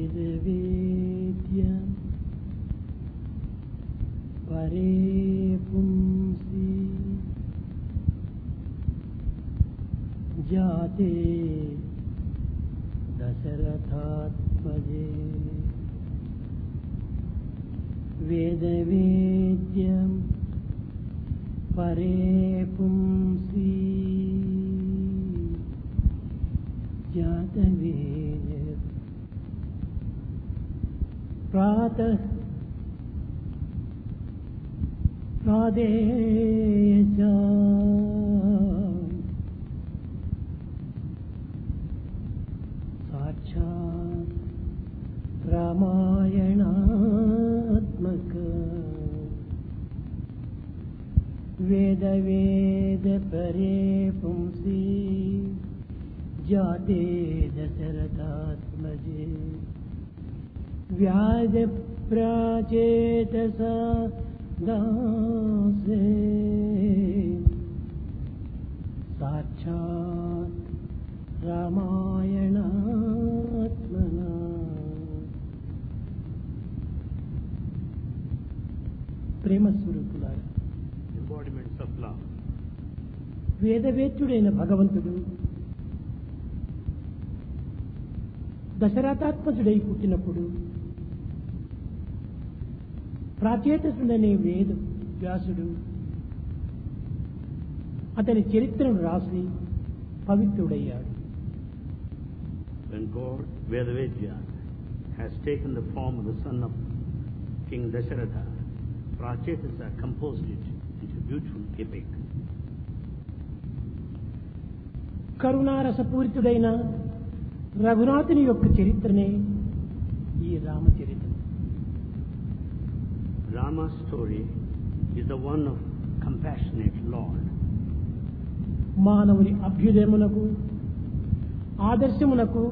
वेदवेद्यं परे पुंसि जाते दशरथात्मजे वेदवेद्यं परे पुंसि जातवेद प्रातः प्रादेश साक्षात् रामायणात्मक वेद वेद परे पुंसि जाते दशरथात्मजे व्याज प्राचेतसा दासे साक्षात् रामायणात्मना ప్రేమ స్వరూపులారా embodiments of love. వేదవేద్యుడైన భగవంతుడు దశరథాత్మజుడై పుట్టినప్పుడు ప్రాచేతసుడనే వేద వ్యాసుడు అతని చరిత్రను రాసి పవిత్రుడయ్యాడు. When God, Vedavedya, has taken the form of the son of King Dasharatha, Prachetasa composed it into a beautiful epic. కరుణారసపూరితుడైన రఘునాథుని యొక్క చరిత్రనే ఈ రామచరిత్ర. Rama's story is the one of compassionate Lord. మానవుని అభ్యుదయమునకు ఆదర్శమునకు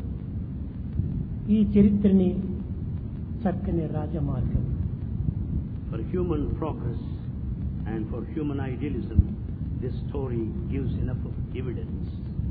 ఈ చరిత్రని చక్కని రాజమార్గం. For human progress and for human idealism, this story gives enough of evidence.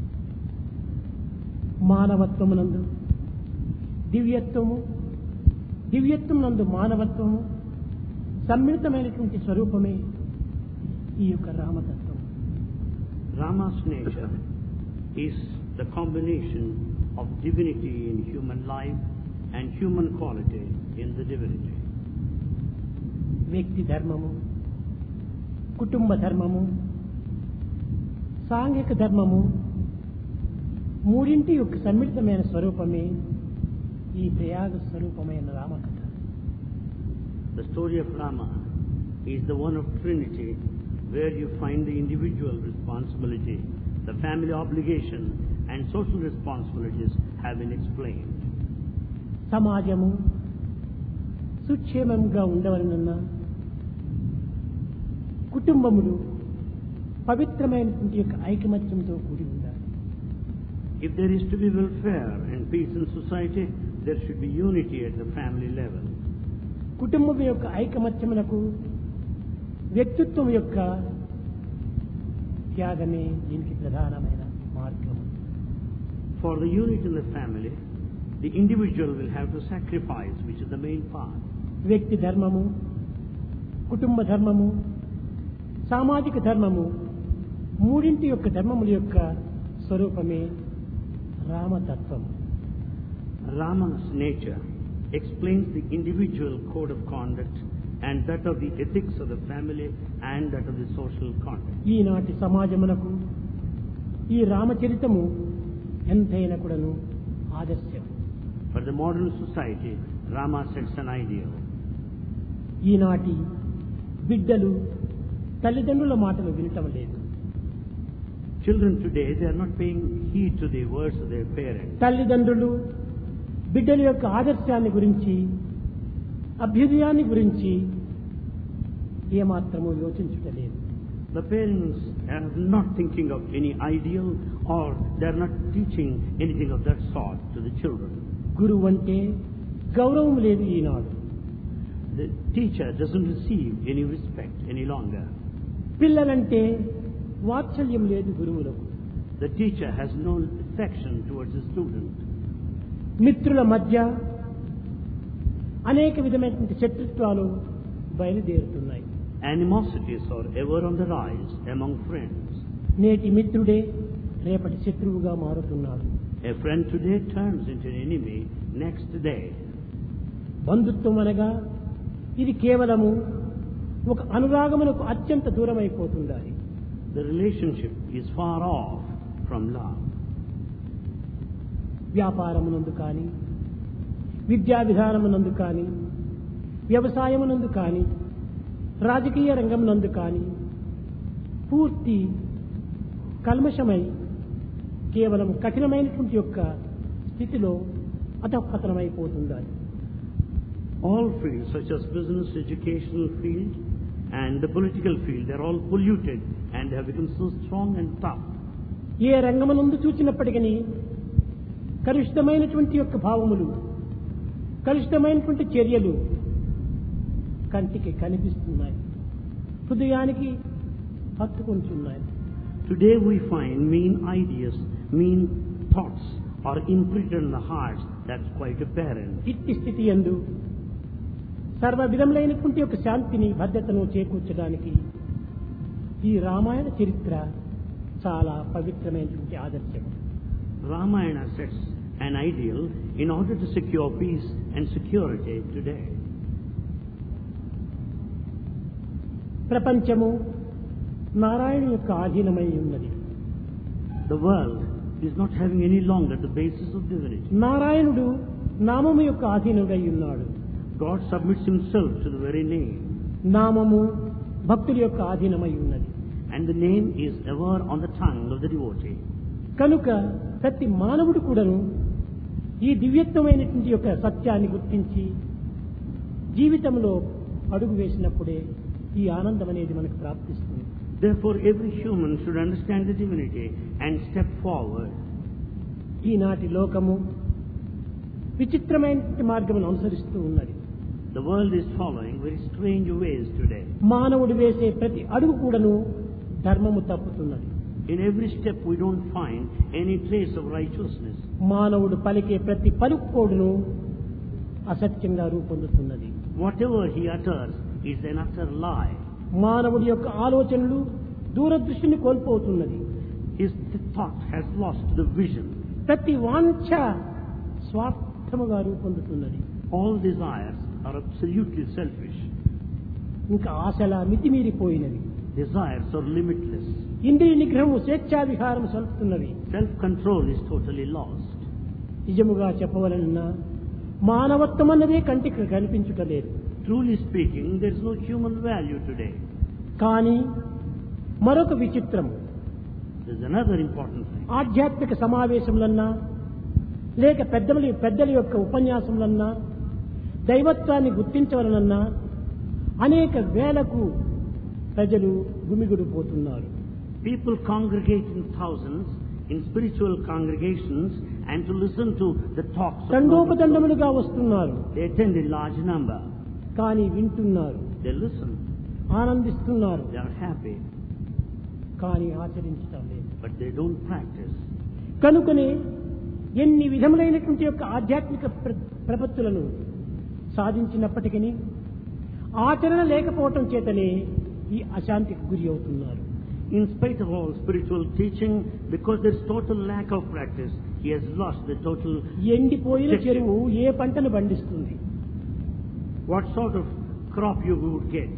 మానవత్వమునందు దివ్యత్వము, దివ్యత్వమునందు మానవత్వము సమ్మిళితమైనటువంటి స్వరూపమే ఈ యొక్క రామతత్వం. Rama's nature is the combination of divinity in human life and human quality in the divinity. వ్యక్తి ధర్మము, కుటుంబ ధర్మము, సాంఘిక ధర్మము మూడింటి యొక్క సమ్మిళితమైన స్వరూపమే ఈ ప్రయాగ స్వరూపమైన రామకథ. The story of Rama is the one of Trinity, where you find the individual responsibility, the family obligation and social responsibilities have been explained. సమాజము సుక్షేమంగా ఉండవలనన్న కుటుంబములు పవిత్రమైనటువంటి యొక్క ఐకమత్యంతో కూడి ఉండాలి. If there is to be welfare and peace in society, there should be unity at the family level. కుటుంబం యొక్క ఐకమత్యమునకు వ్యక్తిత్వం యొక్క త్యాగమే దీనికి ప్రధానమైన మార్గం. For the unity in the family, the individual will have to sacrifice, which is the main path. వ్యక్తి ధర్మము, కుటుంబ ధర్మము, సామాజిక ధర్మము మూడింటి యొక్క ధర్మముల యొక్క స్వరూపమే రామతత్వం. Rama's nature explains the individual code of conduct and that of the ethics of the family and that of the social conduct. ఈనాటి సమాజమునకు ఈ రామచరితము ఎంతైనా కూడాను ఆదర్శం. For the modern society, Rama sets an ideal. ఈనాటి బిడ్డలు తల్లిదండ్రుల మాటలు వినటం లేదు. Children today, they are not paying heed to the words of their parents. తల్లిదండ్రులు బిడ్డల యొక్క ఆదర్శాన్ని గురించి, అభ్యుదయాన్ని గురించి ఏమాత్రము యోచించుటలేదు. The parents are not thinking of any ideal or they are not teaching anything of that sort to the children. గురువు అంటే గౌరవం లేదు ఈనాడు. The teacher doesn't receive any respect any longer. పిల్లలంటే వాత్సల్యం లేదు గురువులకు. The teacher has no affection towards the student. మిత్రుల మధ్య అనేక విధమైనటువంటి శత్రుత్వాలు బయలుదేరుతున్నాయి. Animosities are ever on the rise among friends. నేటి మిత్రుడే రేపటి శత్రువుగా మారుతున్నాడు. A friend today turns into an enemy next day. బంధుత్వం అనగా ఇది కేవలము ఒక అనురాగమునకు అత్యంత దూరమైపోతుండాలి. The relationship is far off from love. వ్యాపారమునందు కానీ, విద్యా విధానమునందు కానీ, వ్యవసాయమునందు కానీ, రాజకీయ రంగమునందు కానీ పూర్తి కల్మషమై కేవలం కఠినమైనటువంటి యొక్క స్థితిలో అధఃపతనమైపోతుండాలి. All fields such as business, educational field and the political field, they are all polluted and have become so strong and tough. ఏ రంగమునందు చూచినప్పటికీ కలుషితమైనటువంటి యొక్క భావములు, కలుషితమైనటువంటి చర్యలు కంటికి కనిపిస్తున్నాయి, హృదయానికి హత్తుకొంటున్నాయి. Today we find mean ideas, mean thoughts are imprinted in the hearts. That's quite apparent. ఇట్టి స్థితి యందు సర్వ విధములైనటువంటి యొక్క శాంతిని, భద్రతను చేకూర్చడానికి ఈ రామాయణ చరిత్ర చాలా పవిత్రమైనటువంటి ఆదర్శం. Ramayana sets an ideal in order to secure peace and security today. ప్రపంచము నారాయణ యొక్క ఆధీనమై ఉన్నది. The world is not having any longer the basis of divinity. నారాయణుడు నామము యొక్క ఆధీనుడై ఉన్నాడు. God submits himself to the very name. నామము భక్తుల యొక్క ఆధీనమై ఉన్నది. And the name is ever on the tongue of the devotee. కనుక ప్రతి మానవుడు కూడాను ఈ దివ్యత్వమైనటువంటి యొక్క సత్యాన్ని గుర్తించి జీవితంలో అడుగు వేసినప్పుడే ఈ ఆనందం అనేది మనకు ప్రాప్తిస్తుంది. Therefore, every human should understand the divinity and step forward. ఈనాటి లోకము విచిత్రమైన మార్గమును అనుసరిస్తూ ఉన్నది. The world is following very strange ways today. మానవుడు వేసే ప్రతి అడుగు కూడాను ధర్మము తప్పుతున్నది. In every step we don't find any trace of righteousness. మానవుడు పలికే ప్రతి పలుకోడును అసత్యంగా రూపొందుతున్నది. Whatever he utters is an utter lie. మానవుడి యొక్క ఆలోచనలు దూరదృష్టిని కోల్పోతున్నది. His thought has lost the vision. ప్రతి వాంఛ స్వార్థముగా రూపొందుతున్నది. All desires are absolutely selfish. ఇంకా ఆశల మితిమీరిపోయినవి. Desires are limitless. ఇంద్రియ నిగ్రహము, స్వేచ్ఛా విహారం సల్పుతున్నవి. Self-control is totally lost. నిజముగా చెప్పవలనన్నా మానవత్వం అన్నదే కంటికి కనిపించుటలేదు. Truly speaking, there is no human value today. కానీ మరొక విచిత్రం, There is another important thing. ఆధ్యాత్మిక సమావేశములన్నా లేక పెద్దల యొక్క ఉపన్యాసములన్నా దైవత్వాన్ని గుర్తించవలనన్నా అనేక వేలకు ప్రజలు గుమిగుడిపోతున్నారు. People congregate in thousands in spiritual congregations and to listen to the talks of తండోపతండములుగా వస్తున్నారు. They attend in large number. కానీ వింటున్నారు, They listen. ఆనందిస్తున్నారు, They are happy. కానీ ఆచరించటం లేదు. But they don't practice. కనుకనే ఎన్ని విధములైనటువంటి యొక్క ఆధ్యాత్మిక ప్రపత్తులను సాధించినప్పటికీ ఆచరణ లేకపోవటం చేతనే ఈ అశాంతికి గురి అవుతున్నారు. In spite of all spiritual teaching, because there is total lack of practice, he has lost the total. ఎండిపోయిన చెరువు ఏ పంటను పండిస్తుంది? What sort of crop you would get?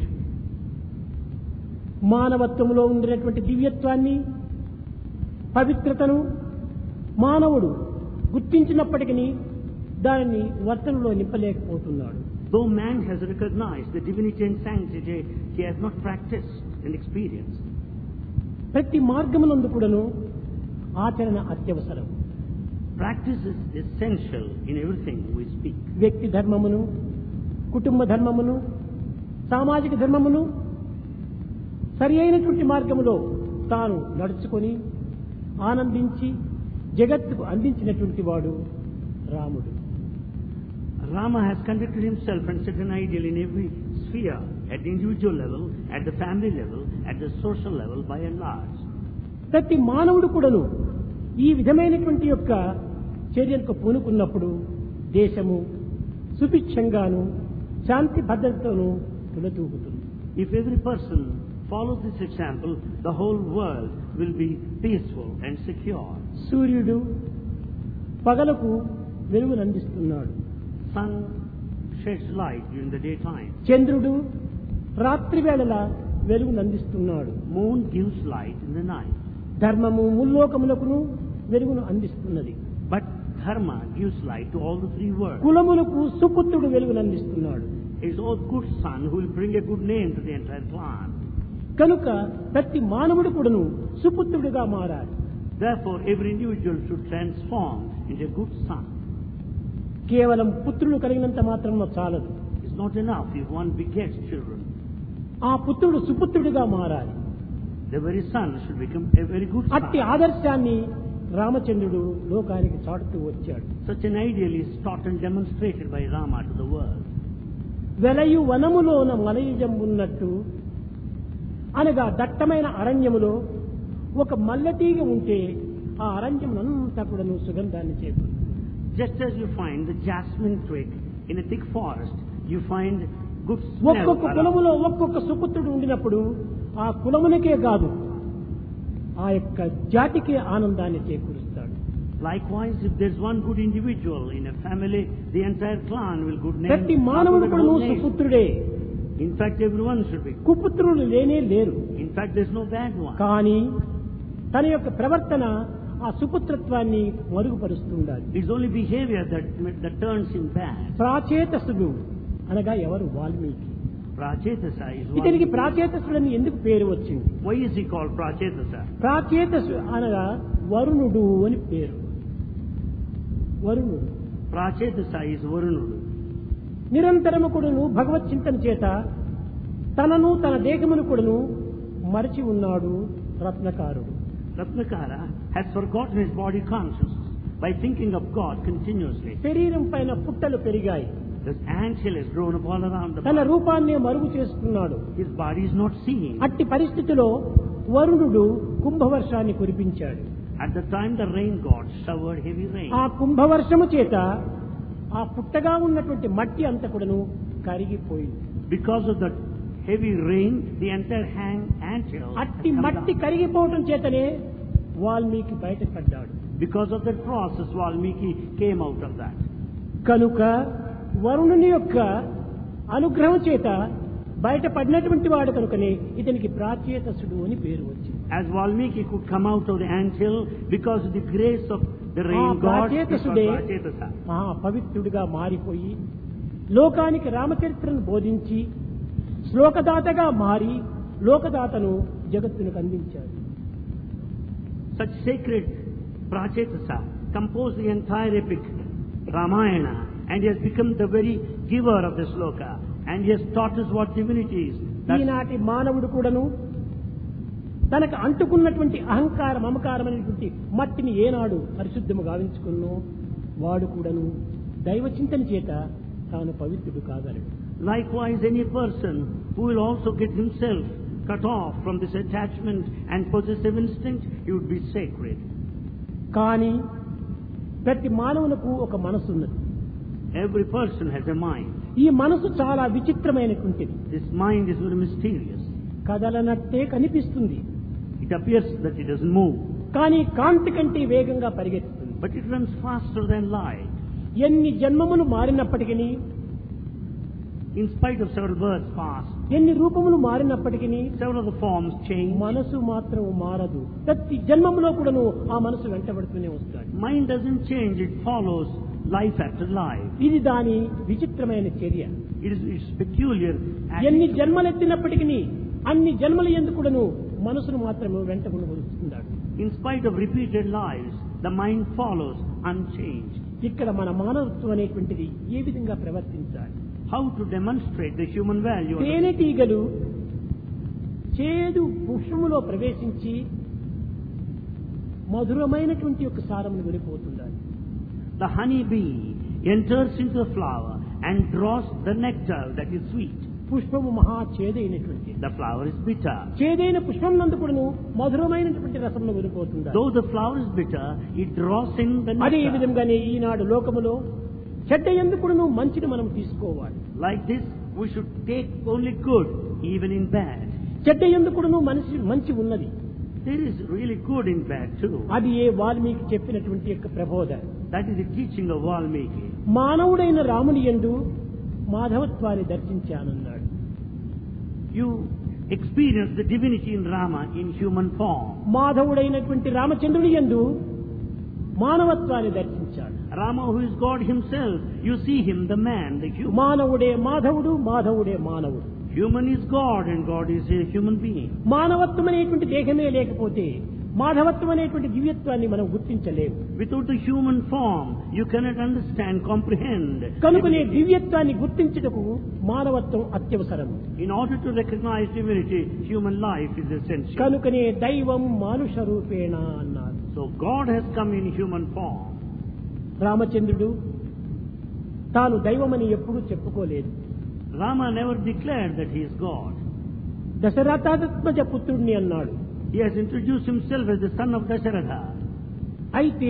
మానవత్వంలో ఉండినటువంటి దివ్యత్వాన్ని, పవిత్రతను మానవుడు గుర్తించినప్పటికీ దానిని వర్తనలో నింపలేకపోతున్నాడు. Though man has recognized the divinity and sanctity, he has not practiced and experienced. ప్రతి మార్గమునందు కూడాను ఆచరణ అత్యవసరం. Practice is essential in everything we speak. వ్యక్తి ధర్మమును, కుటుంబ ధర్మమును, సామాజిక ధర్మమును సరి అయినటువంటి మార్గములో తాను నడుచుకొని ఆనందించి జగత్తుకు అందించినటువంటి వాడు రాముడు. Rama has conducted himself and set an ideal in every sphere, at the individual level, at the family level, at the social level, by and large. ప్రతి మానవుడు కూడాను ఈ విధమైనటువంటి యొక్క చర్యలకు పూనుకున్నప్పుడు దేశము సుభిక్షంగాను శాంతి భద్రతను తులతూగుతుంది. If every person follows this example, the whole world will be peaceful and secure. సూర్యుడు పగలకు వెలుగునందిస్తున్నాడు. Sun sheds light during the daytime. చంద్రుడు రాత్రి వేళల వెలుగునందిస్తున్నాడు. Moon gives light in the night. ధర్మము ముల్లోకములకును వెలుగును అందిస్తున్నది. But dharma gives light to all the three worlds. కులములకు సుపుత్రుడు వెలుగునందిస్తున్నాడు. It is all good son who will bring a good name to the entire clan. కనుక ప్రతి మానవుడు కూడాను సుపుత్రుడిగా మారాలి. Therefore, every individual should transform into a good son. కేవలం పుత్రులు కలిగినంత మాత్రం చాలదు. It's not enough if one begets children. ఆ పుత్రుడు సుపుత్రుడిగా మారాలి. The very son should become a very good అట్టి son. ఆదర్శాన్ని రామచంద్రుడు లోకానికి చాటుతూ వచ్చాడు. Such an ideal is taught and demonstrated by Rama to the world. వెలయు వనములోన మలయుజం ఉన్నట్టు అనగా దట్టమైన అరణ్యములో ఒక మల్లెతీగ ఉంటే ఆ అరణ్యమునంతా కూడాను సుగంధాన్ని చేకూరుతుంది. Just as you find the jasmine twig in a thick forest, you find good smell ఒక్కొక్క around. కులములో ఒక్కొక్క సుపుత్రుడు ఉండినప్పుడు ఆ కులమునకే కాదు ఆ యొక్క జాతికి ఆనందాన్ని చేకూరుస్తాడు. Likewise, if there's one good individual in a family, the entire clan will good name. ప్రతి మానవుడు కూడా సుపుత్రుడే. In fact, everyone should be. కుపుత్రులు లేనే లేరు. In fact, there's no bad one. కానీ తన యొక్క ప్రవర్తన ఆ సుపుత్రత్వాన్ని మరుగుపరుస్తూ ఉండాలి. It's only behavior that turns him bad. ప్రాచేతసుడు అనగా ఎవరు? వాల్మీకి. Prachetasa is ఇతనికి one. ప్రాచేతసుడని ఎందుకు పేరు వచ్చింది? Why is he called Prachetasa? ప్రాచేతసు అనగా వరుణుడు అని పేరు. వరుణుడు Prachetasa is Varunudu. నిరంతరము కూడాను భగవత్ చింతన చేత తనను తన దేహమును కూడాను మరచి ఉన్నాడు రత్నకారుడు. Ratnakara has forgotten his body consciousness by thinking of God continuously. శరీరం పైన పుట్టలు పెరిగాయి. This anthill has grown up all around the తన body. రూపాన్ని మరుగు చేసుకున్నాడు. His body is not seeing. అట్టి పరిస్థితిలో వరుణుడు కుంభవర్షాన్ని కురిపించాడు. At the time the rain god showered heavy rain. ఆ కుంభవర్షము చేత ఆ పుట్టగా ఉన్నటువంటి మట్టి అంతా కూడాను కరిగిపోయింది. Because of the heavy rain, the entire anthill has అట్టి come మట్టి down. కరిగిపోవటం చేతనే వాల్మీకి బయటపడ్డాడు. Because of that process, Valmiki came out of that. కనుక వరుణుని యొక్క అనుగ్రహం చేత బయటపడినటువంటి వాడు కనుకనే ఇతనికి ప్రాచేతసుడు అని పేరు వచ్చింది. As Valmiki could come out of the anthill because of the grace of the ఆ rain god, he was ప్రాచేతసుడే Prachetasa. మహా పవిత్రుడిగా మారిపోయి లోకానికి రామచరిత్రను బోధించి శ్లోకదాతగా మారి లోకదాతను జగత్తునికి అందించాడు. Such sacred Prachetasa composed the entire epic Ramayana, and he has become the very giver of this sloka, and he has taught us what divinity is. ఈనాటి మానవుడు కూడాను తనకు అంటుకున్నటువంటి అహంకార మమకారం అనేటువంటి మట్టిని ఏనాడు పరిశుద్ధము గావించుకున్నో వాడు కూడాను దైవ చింతన చేత తాను పవిత్రుడు కాగలడు. Likewise, any person who will also get himself cut off from this attachment and possessive instinct, he would be sacred. కానీ ప్రతి మానవులకు ఒక మనసు ఉన్నది. Every person has a mind. ఈ మనసు చాలా విచిత్రమైనటువంటిది. This mind is very mysterious. కదలనట్టే కనిపిస్తుంది, It appears that it doesn't move, కానీ కాంతి కంటే వేగంగా పరిగెత్తుతుంది. but it runs faster than light. ఎన్ని జన్మములు మారినప్పటికీ, In spite of several births past, ఎన్ని రూపములు మారినప్పటికీ several of the forms change. మనసు మాత్రం మారదు. ప్రతి జన్మములో కూడాను ఆ మనసు వెంటబడుతూనే వస్తాడు. Mind doesn't change, it follows life after life. ఇది దాని విచిత్రమైన చర్య. It's peculiar. ఎన్ని జన్మలెత్తినప్పటికీ అన్ని జన్మల యందు కూడాను మనసును మాత్రమే వెంటబడి వస్తున్నాడు. In spite of repeated lives, the mind follows unchanged. ఇక్కడ మన మానవత్వం అనేటువంటిది ఏ విధంగా ప్రవర్తించాలి? How to demonstrate the human value? తేనెటీగలు చేదు పుష్పములో ప్రవేశించి మధురమైనటువంటి యొక్క సారమును వెళ్ళిపోతుండాలి. The honey bee enters into the flower and draws the nectar that is sweet. పుష్పము మహా చేదైనటువంటి, The flower is bitter. చేదైన పుష్పం నందు కూడాను మధురమైనటువంటి రసమును వెళ్ళిపోతుండాలి. Though the flower is bitter, it draws in the అదే nectar. విధంగానే ఈనాడు లోకములో చెడ్డ ఎందుకు నువ్వు మంచిని మనం తీసుకోవాలి. Like this, we should take only good, even in bad. చెడ్డ ఎందుకు నువ్వు మంచి ఉన్నది. There is really good in bad too. అది ఏ వాల్మీకి చెప్పినటువంటి యొక్క ప్రబోధ. That is the teaching of Valmiki. మానవుడైన రాముని యందు మాధవత్వాన్ని దర్శించానన్నాడు. You experience the divinity in Rama in human form. మాధవుడైనటువంటి రామచంద్రుని యందు మానవత్వాన్ని దర్శించాడు. Rama, who is God himself, you see him, the man, the human. మానవుడే మాధవుడు, మాధవుడే మానవుడు. Human is God and God is a human being. మానవత్వం అనేటువంటి దేహమే లేకపోతే మాధవత్వం అనేటువంటి దివ్యత్వాన్ని మనం గుర్తించలేము. Without the human form, you cannot understand, comprehend. కనుకనే దివ్యత్వాన్ని గుర్తించుటకు మానవత్వం అత్యవసరం. In order to recognize divinity, human life is essential. కనుకనే దైవం మానుష రూపేణ అన్నారు. So God has come in human form. రామచంద్రుడు తాను దైవమని ఎప్పుడూ చెప్పుకోలేదు. Rama never declared that he is God. దశరథాత్మజ పుత్రుడిని అన్నాడు. He has introduced himself as the son of Dasharatha. అయితే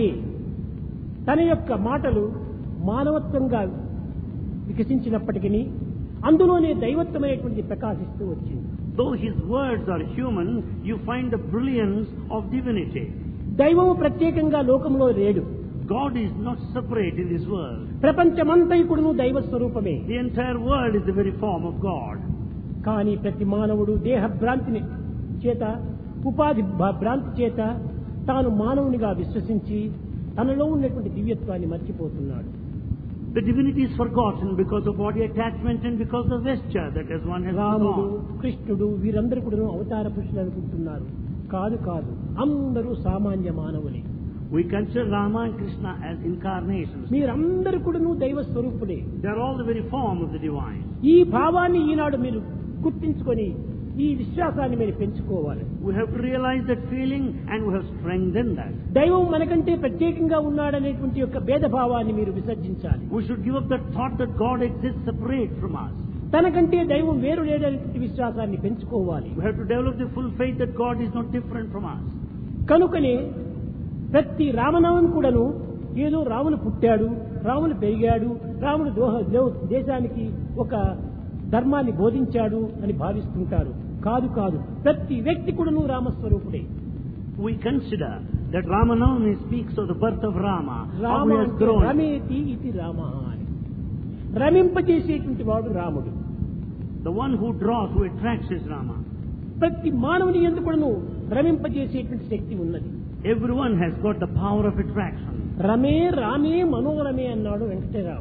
తన యొక్క మాటలు మానవత్వంగా వికసించినప్పటికీ అందులోనే దైవత్వమైనటువంటి ప్రకాశిస్తూ వచ్చింది. Though his words are human, you find the brilliance of divinity. దైవము ప్రత్యేకంగా లోకంలో లేడు. God is not separate in this world. ప్రపంచమంతైకుడును దైవ స్వరూపమే. The entire world is the very form of God. కానీ ప్రతి మానవుడు దేహ భ్రాంతిని చేత ఉపాధి భ్రాంతి చేత తాను మానవునిగా విశ్వసించి తనలో ఉన్నటువంటి దివ్యత్వాన్ని మర్చిపోతున్నాడు. The divinity is forgotten because of body attachment and because of vesture that as one has రాముడు, gone. కృష్ణుడు వీరందరూ కూడా అవతార పురుషులు అనుకుంటున్నారు. కాదు కాదు, అందరూ సామాన్య మానవులే. We consider Rama and Krishna as incarnations. మీరందరూ కూడా దైవ స్వరూపులే. They are all the very form of the divine. ఈ భావాన్ని ఈనాడు మీరు గుర్తించుకొని ఈ విశ్వాసాన్ని మీరు పెంచుకోవాలి. We have to realize that feeling and we have strengthened that. దైవం మనకంటే ప్రత్యేకంగా ఉన్నాడనేటువంటి యొక్క భేదభావాన్ని మీరు విసర్జించాలి. We should give up that thought that God exists separate from us. తనకంటే దైవం వేరు లేదనేటువంటి విశ్వాసాన్ని పెంచుకోవాలి. We have to develop the full faith that God is not different from us. కనుకనే ప్రతి రామనామం కూడాను ఏదో రాములు పుట్టాడు, రాములు పెరిగాడు, రాముడు దేశానికి ఒక ధర్మాన్ని బోధించాడు అని భావిస్తుంటారు. కాదు కాదు, ప్రతి వ్యక్తి కూడాను రామస్వరూపుడే. We consider that Ramanavami speaks of the birth of Rama, how he has grown. రమేతి ఇది రామ అని రమింపజేసేటువంటి వాడు రాముడు. The one who draws, who attracts is Rama. ప్రతి మానవుని యందు కూడాను రమింపజేసేటువంటి శక్తి ఉన్నది. Everyone has got the power of attraction. రమే రామే మనోరమే అన్నాడు వెంకటరావు.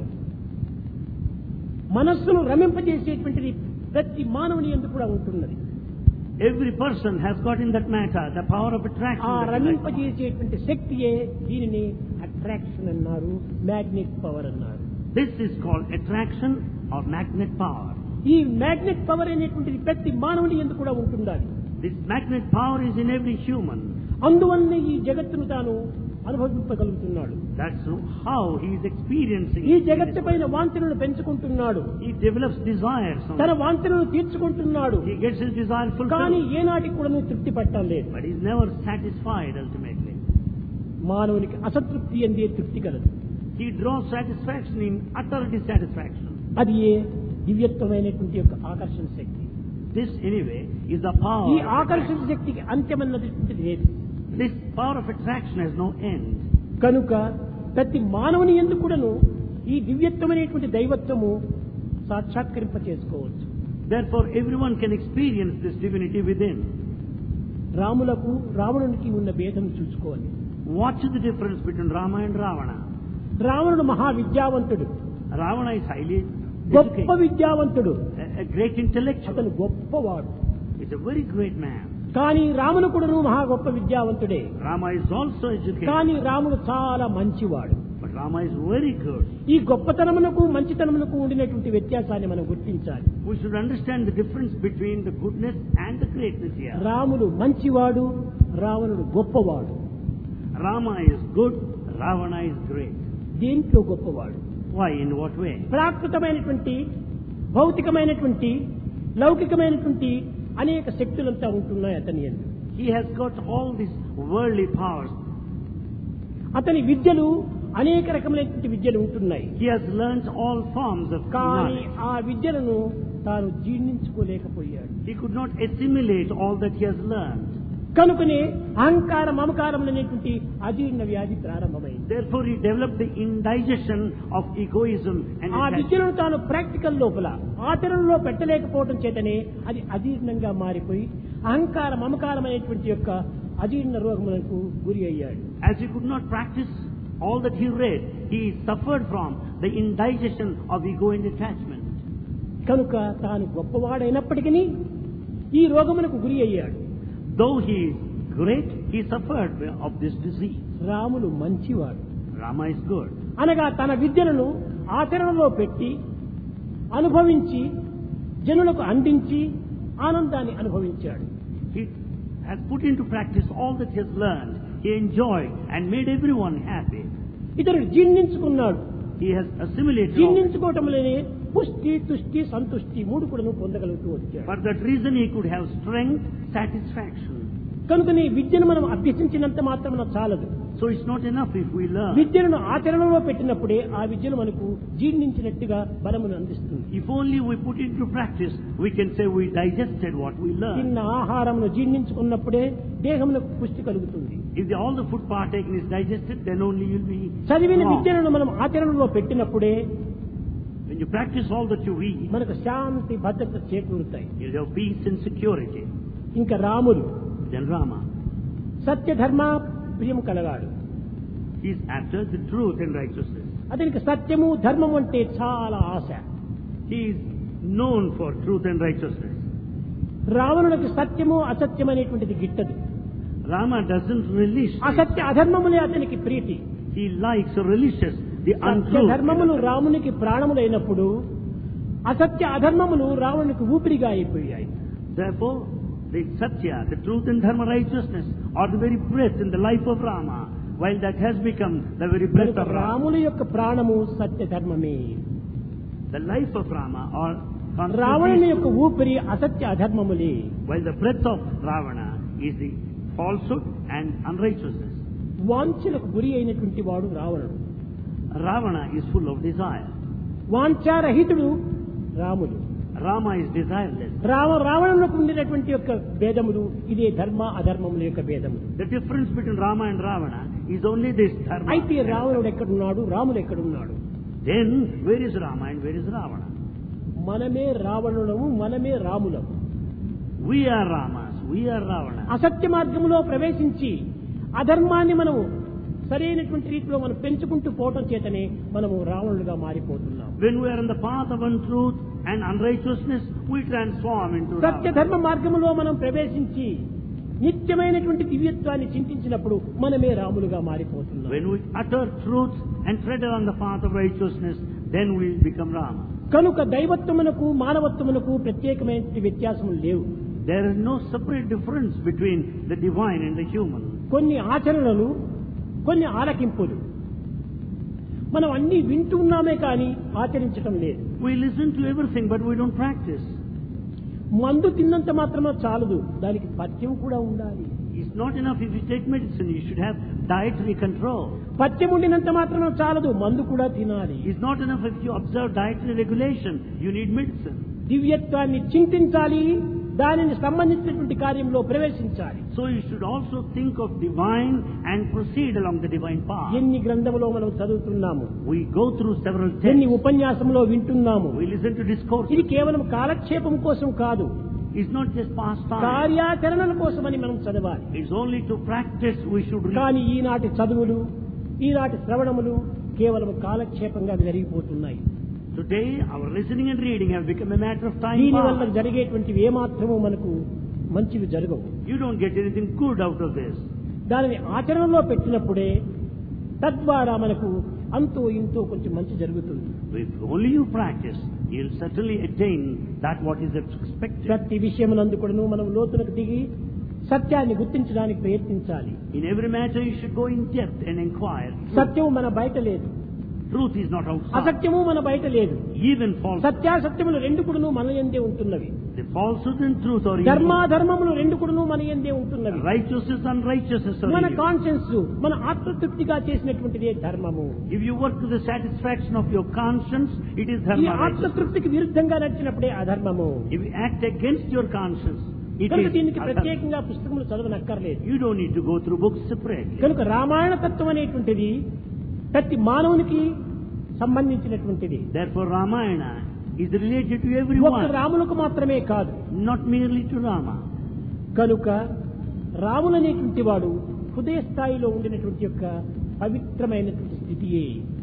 మనస్సును రమింపజేసేటువంటిది ప్రతి మానవుని యందు కూడా ఉంటున్నది. Every person has got in that matter the power of attraction. ఆ రమింపజేసేటువంటి శక్తియే దీనిని అట్రాక్షన్ అన్నారు, మ్యాగ్నెట్ పవర్ అన్నారు. This is called attraction or magnet power. ఈ మ్యాగ్నెట్ పవర్ అనేటువంటిది ప్రతి మానవుని యందు కూడా ఉంటుండాలి. This magnet power is in every human. అందువల్లనే ఈ జగత్తును తాను అనుభవింపగలుగుతున్నాడు. That's how he is experiencing. ఈ జగత్తు పైన వాంఛనను పెంచుకుంటున్నాడు. He develops desires. తన వాంఛనను తీర్చుకుంటున్నాడు. He gets his desire కానీ fulfilled. ఏనాటికి కూడా తృప్తి పట్టడం లేదు. But he is never satisfied ultimately. మానవునికి అసంతృప్తి అందే తృప్తి కలదు. He draws satisfaction in utter dissatisfaction. అది ఏ దివ్యత్వమైనటువంటి యొక్క ఆకర్షణ శక్తి. This anyway is the power. ఈ ఆకర్షణ శక్తికి అంత్యమన్నది లేదు. This power of attraction has no end. కనుక ప్రతి మానవుని యందు కూడాను ఈ దివ్యత్వమైనటువంటి దైవత్వము సాక్షాత్కరింప చేసుకోవచ్చు. Therefore everyone can experience this divinity within. రాములకు రావణునికి ఉన్న భేదం చూసుకోవాలి. What is the difference between Rama and Ravana? రావణుడు మహా విద్యావంతుడు, Ravana is highly గొప్ప educated, విద్యావంతుడు, a great intellectual. అతను గొప్పవాడు. He's a very great man. కానీ రాముడు కూడా మహా గొప్ప విద్యావంతుడే. Rama is also educated. కానీ రాముడు చాలా మంచివాడు. But Rama is very good. ఈ గొప్పతనమునకు మంచితనమునకు ఉండినటువంటి వ్యత్యాసాన్ని మనం గుర్తించాలి. We should understand the difference between the goodness and the greatness here. రాముడు మంచివాడు, రావణుడు గొప్పవాడు. Rama is good, Ravana is great. దేంట్లో గొప్పవాడు? Why? In what way? ప్రాకృతమైనటువంటి భౌతికమైనటువంటి లౌకికమైనటువంటి అనేక శక్తులంతా ఉంటున్నాయి అతని యందు. He has got all these worldly powers. అతని విద్యలు అనేక రకమైనటువంటి విద్యలు ఉంటున్నాయి. He has learnt all forms of కానీ knowledge. ఆ విద్యలను తాను జీర్ణించుకోలేకపోయాడు. He could not assimilate all that he has learned. కనుకనే అహంకార మమకారం అనేటువంటి అజీర్ణ వ్యాధి ప్రారంభమైంది. Therefore, he developed the indigestion of egoism and ఆ attachment. విద్యను తాను ప్రాక్టికల్ లోపల ఆచరణలో పెట్టలేకపోవడం చేతనే అది అజీర్ణంగా మారిపోయి అహంకార మమకారం అనేటువంటి యొక్క అజీర్ణ రోగములకు గురి అయ్యాడు. As he could not practice all that he read, he suffered from the indigestion of ego and attachment. కనుక తాను గొప్పవాడైనప్పటికీ ఈ రోగమునకు గురి అయ్యాడు. Though he is great, he suffered of this disease. Ramulu మంచివాడు. Rama is good. అనగా తన విద్యలను ఆచరణలో పెట్టి అనుభవించి జనులకు అందించి ఆనందాన్ని అనుభవించాడు. He has put into practice all that he has learned. He enjoyed and made everyone happy. ఇతరుడు జీర్ణించుకున్నాడు. He has assimilated all. జీర్ణించుకోవటంలోనే పుష్టి తుష్టి సంతుష్టి మూడు కూడా పొందగలుగుతూ వచ్చాడు. For that reason, he could have strength, satisfaction. కనుకనే విద్యను మనం అభ్యసించినంత మాత్రమే చాలదు. So it's not enough if we learn. విద్యను ఆచరణలో పెట్టినప్పుడే ఆ విద్యను మనకు జీర్ణించినట్టుగా బలమును అందిస్తుంది. If only we put into practice, we can say we digested what we learned. తిన్న ఆహారమును జీర్ణించుకున్నప్పుడే దేహమునకు పుష్టి కలుగుతుంది. If all the food partaken is digested, then only you'll be చదివిన strong. విద్యను మనం ఆచరణలో పెట్టినప్పుడే When you practice all that you read, మనకు శాంతి భద్రత చేకూరుతాయి. you'll have peace and security. ఇంకా రాములు Then Rama, సత్య ధర్మ ప్రియం కలగాడు. he is after the truth and righteousness. అతనికి సత్యము ధర్మము అంటే చాలా ఆశ. He is known for truth and righteousness. రావణునికి సత్యము అసత్యం అనేటువంటిది గిట్టదు. Rama doesn't relish. అసత్య అధర్మములే అతనికి ప్రీతి. He likes or relishes the Satya untruth. ధర్మములు రామునికి ప్రాణములైనప్పుడు అసత్య అధర్మములు రావణునికి ఊపిరిగా అయిపోయాయి. Therefore, the Satya, the truth and dharma righteousness are the very breath in the life of Rama, while that has become the very breath of Rama. రాముల యొక్క ప్రాణము సత్య ధర్మమే. The life of Rama are రావణుని యొక్క constituted, ఊపిరి అసత్య అధర్మములే. while the breath of Ravana is the falsehood and unrighteousness. వాంఛలకు గురి అయినటువంటి వాడు రావణుడు. Ravana is full of desire. వాంఛారహితుడు రాముడు. Rama is desireless. రావణులకు ఉండినటువంటి యొక్క భేదములు ఇదే ధర్మ అధర్మముల యొక్క భేదములు. The difference between Rama and Ravana is only this dharma. అయితే రావణుడు ఎక్కడున్నాడు, రాముడు ఎక్కడున్నాడు? Then, where is Rama and where is Ravana? మనమే రావణులము, మనమే రాములము. We are Ramas, we are Ravana. అసత్య మార్గములో ప్రవేశించి అధర్మాన్ని మనము సరైనటువంటి రీతిలో మనం పెంచుకుంటూ పోవటం చేతనే మనము రావణులుగా మారిపోతున్నాం. When we are on the path of untruth and unrighteousness, we transform into Satya Ravana. ధర్మ మార్గములో మనం ప్రవేశించి నిత్యమైనటువంటి దివ్యత్వాన్ని చింతించినప్పుడు మనమే రాములుగా మారిపోతున్నాం. When we utter truth and tread on the path of righteousness, then we become Rama. కనుక దైవత్వమునకు మానవత్వమునకు ప్రత్యేకమైన వ్యత్యాసములు లేవు. There is no separate difference between the divine and the human. కొన్ని ఆచరణలు, కొన్ని ఆలకింపులు. మనం అన్ని వింటున్నామే కానీ ఆచరించటం లేదు. We listen to everything, but we don't practice. మందు తిన్నంత మాత్రమే చాలదు, దానికి పథ్యం కూడా ఉండాలి. It's not enough if you take medicine, you should have dietary control. పథ్యం ఉండినంత మాత్రమే చాలదు, మందు కూడా తినాలి. It's not enough if you observe dietary regulation, you need medicine. దివ్యత్వాన్ని చింతించాలి, దానిని సంబంధించినటువంటి కార్యంలో ప్రవేశించాలి. So you should also think of divine and proceed along the divine path. ఎన్ని గ్రంథములో మనం చదువుతున్నాము, We go through several ఎన్ని texts. ఉపన్యాసంలో వింటున్నాము. We listen to discourses. ఇది కేవలం కాలక్షేపం కోసం కాదు, It's not just pastime. కార్యాచరణల కోసమని మనం చదవాలి. It's only to practice we should read. కానీ ఈనాటి చదువులు, ఈనాటి శ్రవణములు కేవలం కాలక్షేపంగా జరిగిపోతున్నాయి. Today, our listening and reading have become a matter of time. దీని వల్ల pass. జరిగేటువంటివి ఏమాత్రమూ మనకు మంచివి జరగవు. You don't get anything good out of this. దానిని ఆచరణలో పెట్టినప్పుడే తద్వారా మనకు అంతో ఇంతో కొంచెం మంచి జరుగుతుంది. If only you practice, you'll certainly attain that what is expected. ప్రతి విషయమునందు కూడాను మనం లోతులకు దిగి సత్యాన్ని గుర్తించడానికి ప్రయత్నించాలి. In every matter, you should go in depth and inquire. సత్యం మన బయట లేదు, Truth is not outside. అసత్యము మన బయట లేదు. Even falsehood. సత్యాసత్యములు రెండు కూడాను మన యందే ఉంటున్నవి. The falsehood and truth are in ధర్మాధర్మములు రెండు కూడాను మన యందే ఉంటున్నవి. righteousness and unrighteousness are మన in you. కాన్షియన్స్ మన ఆత్మతృప్తిగా చేసినటువంటిదే ధర్మము. If you work to the satisfaction of your conscience, it is ఈ dharma. righteousness. ఆత్మతృప్తికి విరుద్ధంగా నడిచినప్పుడే అధర్మము. If you act against your conscience, it కనుక is దీనికి adharma. ప్రత్యేకంగా పుస్తకములు చదవనక్కర్లేదు. You don't need to go through books separately. కనుక రామాయణ తత్వం అనేటువంటిది ప్రతి మానవునికి సంబంధించినటువంటిది. Therefore, Ramayana is related to ఒక్క everyone, రాములకు మాత్రమే కాదు. not merely to Rama. కనుక రాములు అనేటువంటి వాడు హృదయ స్థాయిలో ఉండినటువంటి యొక్క పవిత్రమైనటువంటి స్థితియే.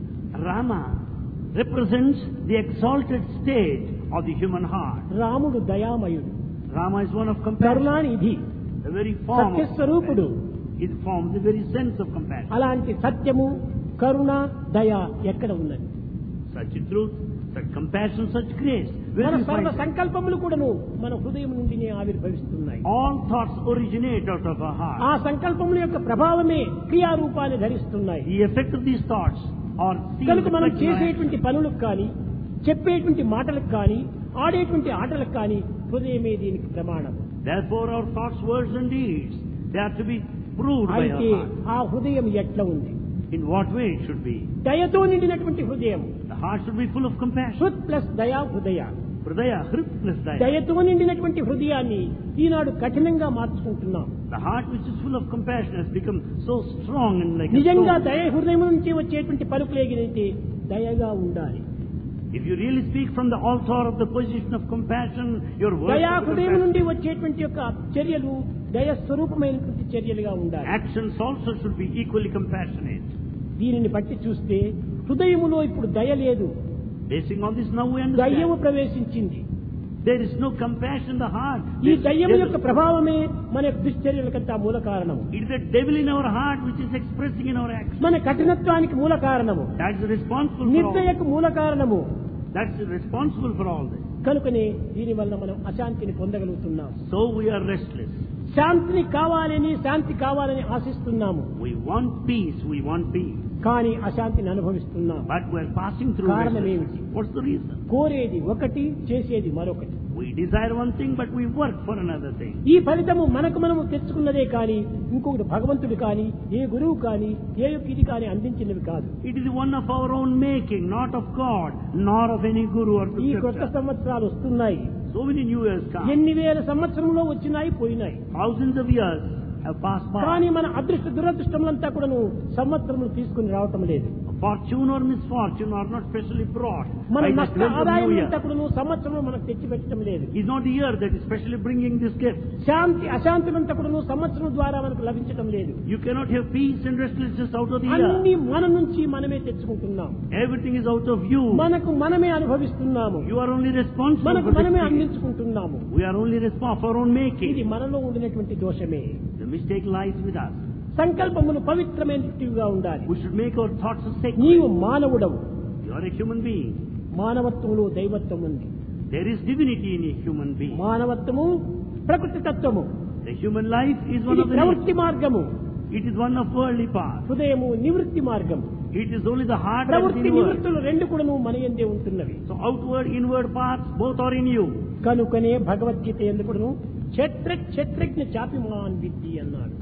Rama represents the exalted state of the human heart. రాముడు దయామయుడు, Rama is one of compassion. Karunanidhi, The very form of సత్యస్వరూపుడు. compassion. It forms the very sense of compassion. అలాంటి సత్యము, కరుణ, దయ ఎక్కడ ఉన్నది? Such truth, such compassion, such grace. Where మన do you సర్వ find it? సంకల్పములు కూడాను మన హృదయం నుండినే ఆవిర్భవిస్తున్నాయి. All thoughts originate out of our heart. ఆ సంకల్పముల యొక్క ప్రభావమే క్రియారూపాన్ని ధరిస్తున్నాయి. The effect of these thoughts are seen కనుక మనం reflected in our చేసేటువంటి పనులకు కానీ, చెప్పేటువంటి మాటలకు కానీ, ఆడేటువంటి ఆటలకు కానీ హృదయమే దీనికి ప్రమాణం. Therefore, our thoughts, words, and deeds, they are to be proved by అయితే our heart. ఆ హృదయం ఎట్లా ఉంది? In what way it should be? దయతో నిండినటువంటి హృదయం. The heart should be full of compassion. హృద్ ప్లస్ దయా హృదయ. Hridaya, hrit plus daya. దయతో నిండినటువంటి హృదయాన్ని ఈనాడు కఠినంగా మార్చుకుంటున్నాం. The heart which is full of compassion has become so strong and like a నిజంగా stone. దయ హృదయం నుంచి వచ్చేటువంటి పలుకులేగినైతే దయగా ఉండాలి. If you really speak from the altar of the position of compassion, your words దయా of హృదయం compassion, నుండి వచ్చేటువంటి యొక్క చర్యలు దయ స్వరూపమైనటువంటి చర్యలుగా ఉండాలి. actions also should be equally compassionate. దీనిని బట్టి చూస్తే హృదయములో ఇప్పుడు దయ లేదు, Basing on this, now we దయ్యము understand. ప్రవేశించింది. There is no compassion in the heart. ఈ There is దయ్యము యొక్క devil. ప్రభావమే మన యొక్క దుశ్చర్యలకంతా మూల కారణము. It is the devil in our heart which is expressing in our actions. మన కఠినత్వానికి మూల కారణము, That's responsible for all. నిర్దయకు మూల కారణము. That's responsible for all this. కనుకనే దీని వల్ల మనం అశాంతిని పొందగలుగుతున్నాం. So we are restless. శాంతిని కావాలని, శాంతి కావాలని ఆశిస్తున్నాము, We want peace. We want peace. కానీ అశాంతిని అనుభవిస్తున్నాం. But we are passing through కారణం restlessness. ఏమిటి? What's the reason? కోరేది ఒకటి, చేసేది మరొకటి. We desire one thing, but we work for another thing. ఈ ఫలితము మనకు మనము తెచ్చుకున్నదే కానీ ఇంకొకటి భగవంతుడు కానీ, ఏ గురువు కానీ, ఏ యొక్క ఇది కానీ అందించినవి కాదు. It is one of our own making, not of God, nor of any guru or ఈ కొత్త scripture. సంవత్సరాలు వస్తున్నాయి. So many new years come. ఎన్ని వేల సంవత్సరంలో వచ్చినాయి, పోయినాయి. Thousands of years have passed కానీ by. మన అదృష్ట దురదృష్టములంతా కూడాను సంవత్సరములు తీసుకుని రావటం లేదు. Fortune or misfortune are not specially brought మన by the నష్ట 12th of ఆదాయం New అంతా Year. కూడాను సంవత్సరం మనకు తెచ్చి పెట్టడం లేదు. It's not the year that is specially bringing this gift. శాంతి అశాంతులంతా కూడాను సంవత్సరం ద్వారా మనకు లభించడం లేదు. You cannot have peace and restlessness out of the year. అన్ని మన నుంచి మనమే తెచ్చుకుంటున్నాం. Everything is out of you. మనకు మనమే అనుభవిస్తున్నాము, You are only responsible మనకు for మనమే this. అందించుకుంటున్నాము. We are only responsible for our own making. ఇది మనలో ఉండినటువంటి దోషమే. The mistake lies with us. సంకల్పములు పవిత్రమైనటివిగా ఉండాలి. We should make our thoughts నీవు sacred. మానవుడవు. You are a human being. మానవత్వములో దైవత్వం ఉంది. There is divinity in a human being. మానవత్వము ప్రకృతి తత్వము. The human life is one ఇది of the ప్రవృత్తి మార్గము. It is one of worldly path. హృదయము నివృత్తి మార్గము. It is only the heart that is ప్రవృత్తి inward. నివృత్తులు రెండు కూడాను మన యందే ఉంటున్నవి. So outward, inward paths, both are in you. కనుకనే భగవద్గీత ఎందుకును క్షత్రజ్ఞ చాపిమాన్ విద్ది అన్నాడు.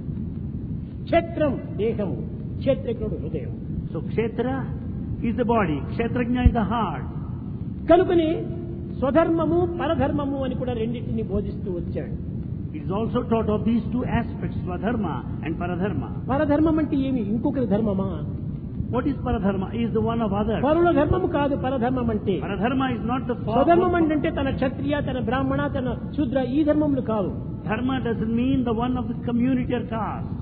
క్షత్రం దేహము, క్షత్రజ్ఞుడు హృదయం. So kshetra is the body, kshetrajna is the heart. కనుకనే స్వధర్మము పరధర్మము అని కూడా రెండింటిని బోధిస్తూ వచ్చాడు. It is also taught of these two aspects, Swadharma and Paradharma. పరధర్మం అంటే ఏమి? ఇంకొకరి ధర్మమా? What is Paradharma? Is the one of others. పరుల ధర్మము కాదు పరధర్మం అంటే. Paradharma is not the స్వధర్మం form. అంటే తన క్షత్రియ, తన బ్రాహ్మణ, తన శూద్ర ఈ ధర్మములు కావు. Dharma doesn't mean the one of the community or caste.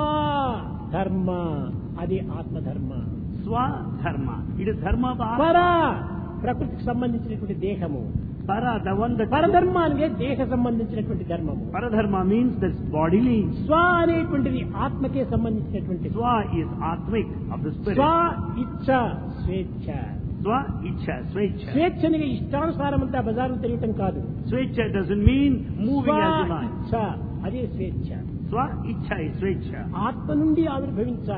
స్వధర్మ అది ఆత్మధర్మ. Swadharma. It is dharma of the Atma. పర ప్రకృతికి సంబంధించినటువంటి దేహము. Para, the one that... పరధర్మ అంటే దేహ సంబంధించినటువంటి ధర్మము. Paradharma means that's bodily. స్వ అనేటువంటిది ఆత్మకే సంబంధించినటువంటి. Swa is Atmic of the spirit. స్వ ఇచ్ఛ స్వేచ్ఛ. Swa Ichha, Svecha. స్వేచ్ఛనిగా ఇష్టానుసారమంతా బజారు తిరగటం కాదు. Svecha doesn't mean moving as you like. ఇచ్ఛ అదే స్వేచ్ఛ. Swa Ichha is Svecha. ఆత్మ నుండి ఆవిర్భవించాలి.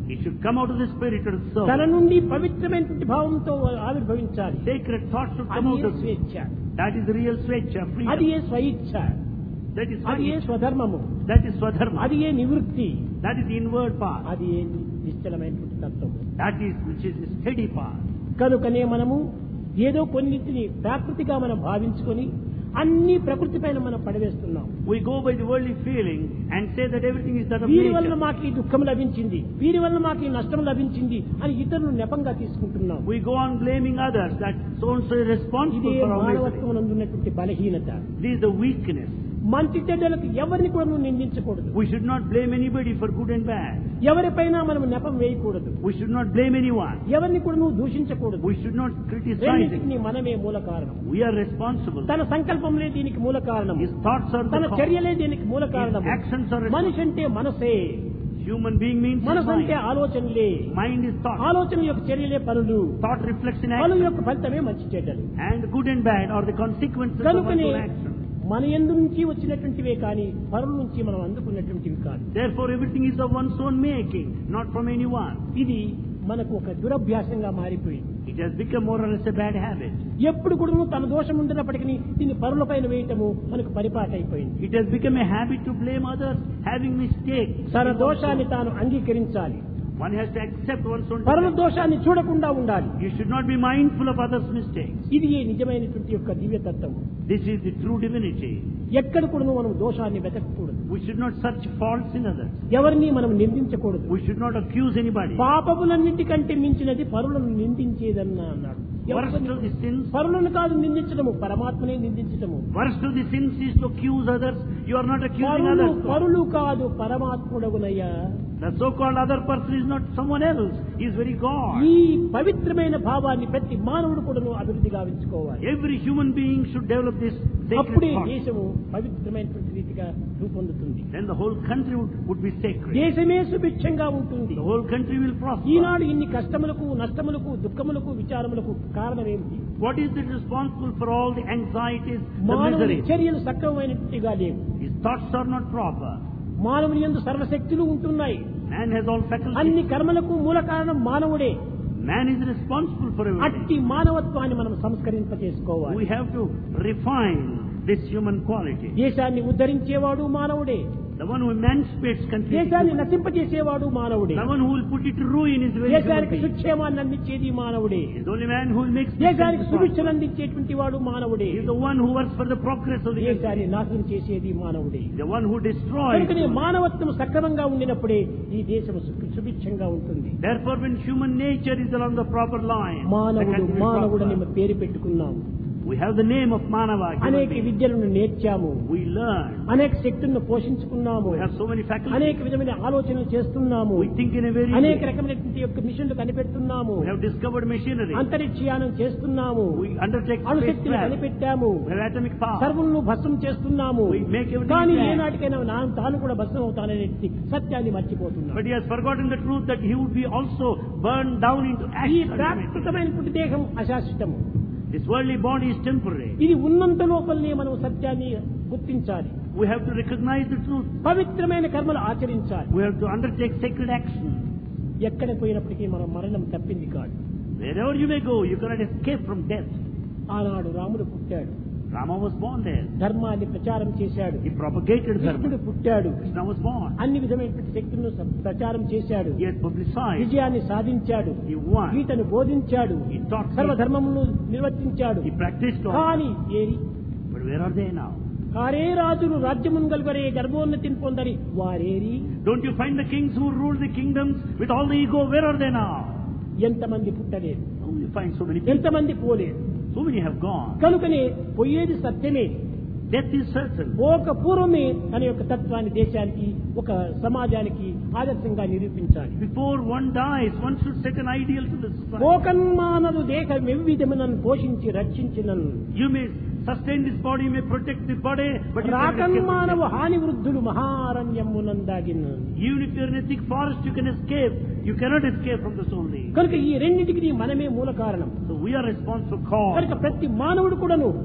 It should come out of the spirit of the తన soul. నుండి పవిత్రమైనటువంటి భావంతో ఆవిర్భవించాలి. Sacred thoughts should come అది out ఏ of you. స్వేచ్ఛ, That is the real swecha, అది freedom. ఏ స్వయిచ్ఛ, That is అది ఏ swecha. స్వధర్మము, That is swadharma. అది ఏ నివృత్తి, That is the inward path. అది ఏ నిశ్చలమైనటువంటి తత్వము. That is which is the steady path. కనుకనే మనము ఏదో కొన్నింటిని ప్రాకృతిగా మనం భావించుకొని అన్ని ప్రకృతి పైన మనం పడవేస్తున్నాం. We go by the worldly feeling and say that everything is that of వీరి వల్ల nature. మాకు ఈ దుఃఖం లభించింది, వీరి వల్ల మాకు ఈ నష్టం లభించింది అని ఇతరులను నెపంగా తీసుకుంటున్నాం. We go on blaming others that so-and-so is responsible ఇదే for our misery. మానవత్వం నందున్నటువంటి బలహీనత. This is the weakness. మంచి చెడ్డలకు ఎవరిని కూడా నువ్వు నిందించకూడదు. We should not blame anybody for good and bad. ఎవరిపైన మనం నెపం వేయకూడదు. We should not blame anyone. ఎవరిని కూడా నువ్వు దూషించకూడదు. We should not criticize రెండింటికి him. మనమే మూల కారణం. We are responsible. తన సంకల్పంలే దీనికి మూల కారణం, His thoughts are తన the cause. చర్యలే దీనికి మూల కారణం. His actions are మనిషి responsible. అంటే మనసే, Human being means his మనసు అంటే mind. ఆలోచనలే, Mind is thought. ఆలోచన యొక్క చర్యలే పనులు, Thought reflects in పనుల action. యొక్క ఫలితమే మంచి చెడ్డలు. And good and bad are the consequences of one's కనుకనే own action. మన యందు నుంచి వచ్చినటువంటివే కానీ పరుల నుంచి మనం అందుకున్నటువంటివి కాదు. Therefore, everything is of one's own making, not from anyone. ఇది మనకు ఒక దురభ్యాసంగా మారిపోయింది. It has become more or less a bad habit. ఎప్పుడు కూడా తన దోషం ఉండినప్పటికీ దీన్ని పరుల పైన వేయటము మనకు పరిపాటు అయిపోయింది. It has become a habit to blame others having mistakes. తన దోషాన్ని తాను అంగీకరించాలి. One has to accept one's own పరుల defect. దోషాన్ని చూడకుండా ఉండాలి. You should not be mindful of others' mistakes. ఇది ఏ నిజమైనటువంటి యొక్క దివ్యతత్వం. This is the true divinity. ఎక్కడ కూడా మనం దోషాన్ని వెతకకూడదు. We should not search faults in others. ఎవరిని మనం నిందించకూడదు. We should not accuse anybody. పాపములన్నిటికంటే మించినది పరులను నిందించేదన్నా అన్నాడు. Worst of the sins, పరులను కాదు నిందించడము, పరమాత్మనే నిందించడము. worst of the sins is to accuse others. You are not accusing పరులు others. పరులు కాదు పరమాత్ముడగునయ్యా. The so-called other person is not someone else. He is very God. ఈ పవిత్రమైన భావాన్ని ప్రతి మానవుడు కూడాను అభివృద్ధి గావించుకోవాలి. Every human being should develop this sacred అప్పుడే thought. దేశము పవిత్రమైనటువంటి రీతిగా రూపొందుతుంది. Then the whole country would be sacred. దేశమే సుభిక్షంగా ఉంటుంది. The whole country will prosper. ఈనాడు ఇన్ని కష్టములకు, నష్టములకు, దుఃఖములకు, విచారములకు కారణం ఏమిటి? What is it responsible for all the anxieties, the మానవుని misery? చర్యలు సక్రమమైనట్టుగా లేవు. His thoughts are not proper. మానవుని యందు సర్వశక్తులు ఉంటున్నాయి. Man has all faculties. అన్ని కర్మలకు మూల కారణం మానవుడే. Man is responsible for everything. అట్టి మానవత్వాన్ని మనం సంస్కరింపచేసుకోవాలి. We have to refine this human quality. దేశాన్ని ఉద్ధరించేవాడు మానవుడే. The one who emancipates country, దేశాన్ని నశింపచేసేవాడు మానవుడే. the one who will put it to ruin is very human దేశానికి being. సుక్షేమాన్ని అందించేది మానవుడే. He is the only man who will make దేశానికి peace. సుభిక్షను అందించేటువంటి వాడు మానవుడే. He is the one who works for the progress of the దేశాన్ని country. నాశనం చేసేది మానవుడే. The one who destroys. కనుకనే మానవత్వం సక్రమంగా ఉండినప్పుడే ఈ దేశం సుభిక్షంగా ఉంటుంది. Therefore, when human nature is along the proper line, the మానవుడు country will మానవుడని prosper. పేరు పెట్టుకున్నాం. We have the name of Manava. human అనేక being. విద్యలను నేర్చాము. We learn. అనేక శక్తులను పోషించుకున్నాము. We have so many faculties. అనేక విధమైన ఆలోచనలు చేస్తున్నాము. We think in a very అనేక way. రకమైనటువంటి యొక్క మిషన్లు కనిపెడుతున్నాము. We have discovered machinery. అంతరిక్షయానం చేస్తున్నాము. We undertake space అణుశక్తిని travel. కనిపెట్టాము. We have atomic power. సర్వులను భస్మం చేస్తున్నాము. We make everything కానీ bad. ఏనాటికైనా తాను కూడా భస్మం అవుతాననే సత్యాన్ని మర్చిపోతున్నాడు. But he has forgotten the truth that he would be also burned down into ఈ ash. ultimately. ప్రాకృతమైనటువంటి దేహం అశాశ్వతము. This worldly body is temporary. ఇది ఉన్నంత లోపలనే మనం సత్యాన్ని గుర్తించాలి. We have to recognize the truth. పవిత్రమైన కర్మలు ఆచరించాలి. We have to undertake sacred action. ఎక్కడ పోయినప్పటికీ మనం మరణం తప్పింది కాదు. Wherever you may go, you cannot escape from death. ఆనాడు రాముడు పుట్టాడు. Rama was born there. ధర్మాన్ని ప్రచారం చేశాడు. He propagated కృష్ణుడు dharma. పుట్టాడు. Krishna was born. అన్ని విధమైనటువంటి శక్తులను ప్రచారం చేశాడు. He had publicized. విజయాన్ని సాధించాడు. He won. గీతను బోధించాడు. He taught. సర్వధర్మములను నిర్వర్తించాడు. He practiced all. కానీ ఏరి But where are they now? కారే రాజులు రాజ్యమును గల్వరే గర్భోన్నతిని పొందని వారేరి. Don't you find the kings who rule the kingdoms with all the ego? Where are they now? ఎంతమంది పుట్టలేదు, Oh, you find so many people. ఎంతమంది పోలేదు. So many have gone. కనుకనే పోయేది సత్యమే. Death is certain. ఒక పూర్వమే తన యొక్క తత్వాన్ని దేశానికి, ఒక సమాజానికి ఆదర్శంగా నిరూపించాలి. Before one dies, one should set an ideal to the society. పోకన్మానదు దేహ వివిధములను పోషించి రక్షించినను. You may sustain this body, you may protect the body, but you cannot escape from రాకన్మానవ death. హాని వృద్ధులు మహారణ్యమునందాగిన. Even if you are in a thick forest, you can escape. You cannot escape from the soul. కనుక ఈ రెండింటికి మనమే మూల కారణం. So we are responsible for cause. కనుక ప్రతి మానవుడు కూడాను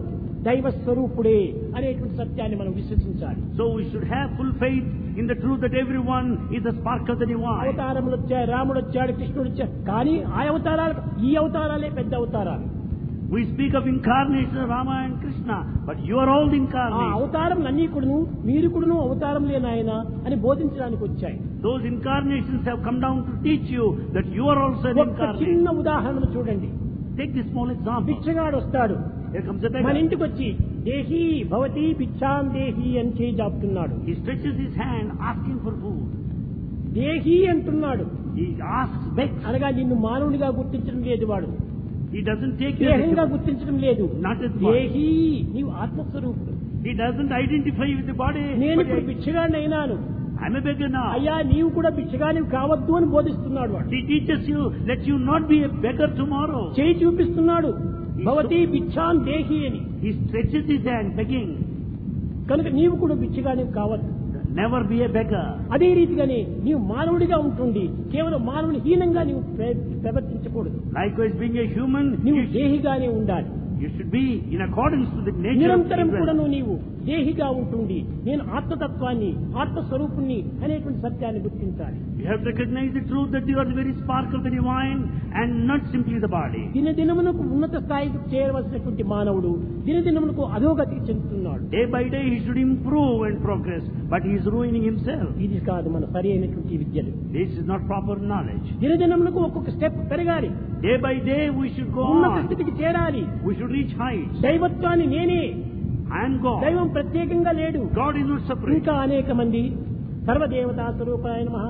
దైవ స్వరూపుడే అనేటువంటి సత్యాన్ని మనం విశ్వసించాలి. So we should have full faith in the truth that everyone is the spark of the divine. అవతారములు వచ్చాయి, రాముడు వచ్చాడు, కృష్ణుడు వచ్చాడు, కానీ ఆ అవతారాలు ఈ అవతారాలే పెద్ద అవతారాలు. We speak of incarnation of Rama and Krishna, but you are all the ఆ incarnations. అవతారములన్నీ కూడాను మీరు కూడాను అవతారములే నాయన అని బోధించడానికి వచ్చాయి. Those incarnations have come down to teach you that you are also an ఒక incarnation. చిన్న ఉదాహరణ చూడండి. Take this small example. భిక్షగాడు వస్తాడు, Here comes a మన beggar. ఇంటికి వచ్చి దేహి భవతి భిక్షాం దేహి అని చేయి జాపుతున్నాడు. He stretches his hand asking for food. దేహి అంటున్నాడు. He asks, begs. అనగా నిన్ను మానవునిగా గుర్తించడం లేదు వాడు, He doesn't take you దేహంగా as a, గుర్తించడం లేదు. not as body. దేహి నీవు ఆత్మస్వరూపుడు. He doesn't identify with the body. నేను but ఇప్పుడు భిక్షగాడిని అయినాను, I'm a beggar now. అయ్యా నీవు కూడా భిక్షగాడివి కావద్దు అని బోధిస్తున్నాడు వాడు. He teaches you, let you not be a beggar tomorrow. చేయి చూపిస్తున్నాడు, భవతి భిక్షాం దేహి అని. He stretches his hand begging. కనుక నీవు కూడా భిక్షగాడివి కావద్దు. Never be a beggar. అదే రీతిగానే నీవు మానవుడిగా ఉంటుండి కేవలం మానవుని హీనంగా నీవు ప్రవర్తించకూడదు. Likewise, being a human, నీవు దేహిగానే ఉండాలి. you should be in accordance with the nature of నిరంతరం children. కూడాను నీవు దేహిగా ఉంటుండి నేను ఆత్మతత్వాన్ని ఆత్మస్వరూపుణ్ణి అనేటువంటి సత్యాన్ని గుర్తించాలి. You have to recognize the truth that you are the very spark of the divine and not simply the body. దినదినమునకు ఉన్నత స్థాయికి చేరవలసినటువంటి మానవుడు దినదినమునకు అధోగతికి చెందుతున్నాడు. Day by day he should improve and progress, but he is ruining himself. ఇది కాదు మన సరి అయినటువంటి విద్యలు. This is not proper knowledge. దినదినమునకు ఒక్కొక్క స్టెప్ పెరగాలి, Day by day we should go ఉన్నత on. స్థితికి చేరాలి. We should reach heights. దైవత్వాన్ని నేనే, I am God. దైవం ప్రత్యేకంగా లేడు. God is not separate. ఇంకా అనేక మంది సర్వదేవతా స్వరూపాయ నమః.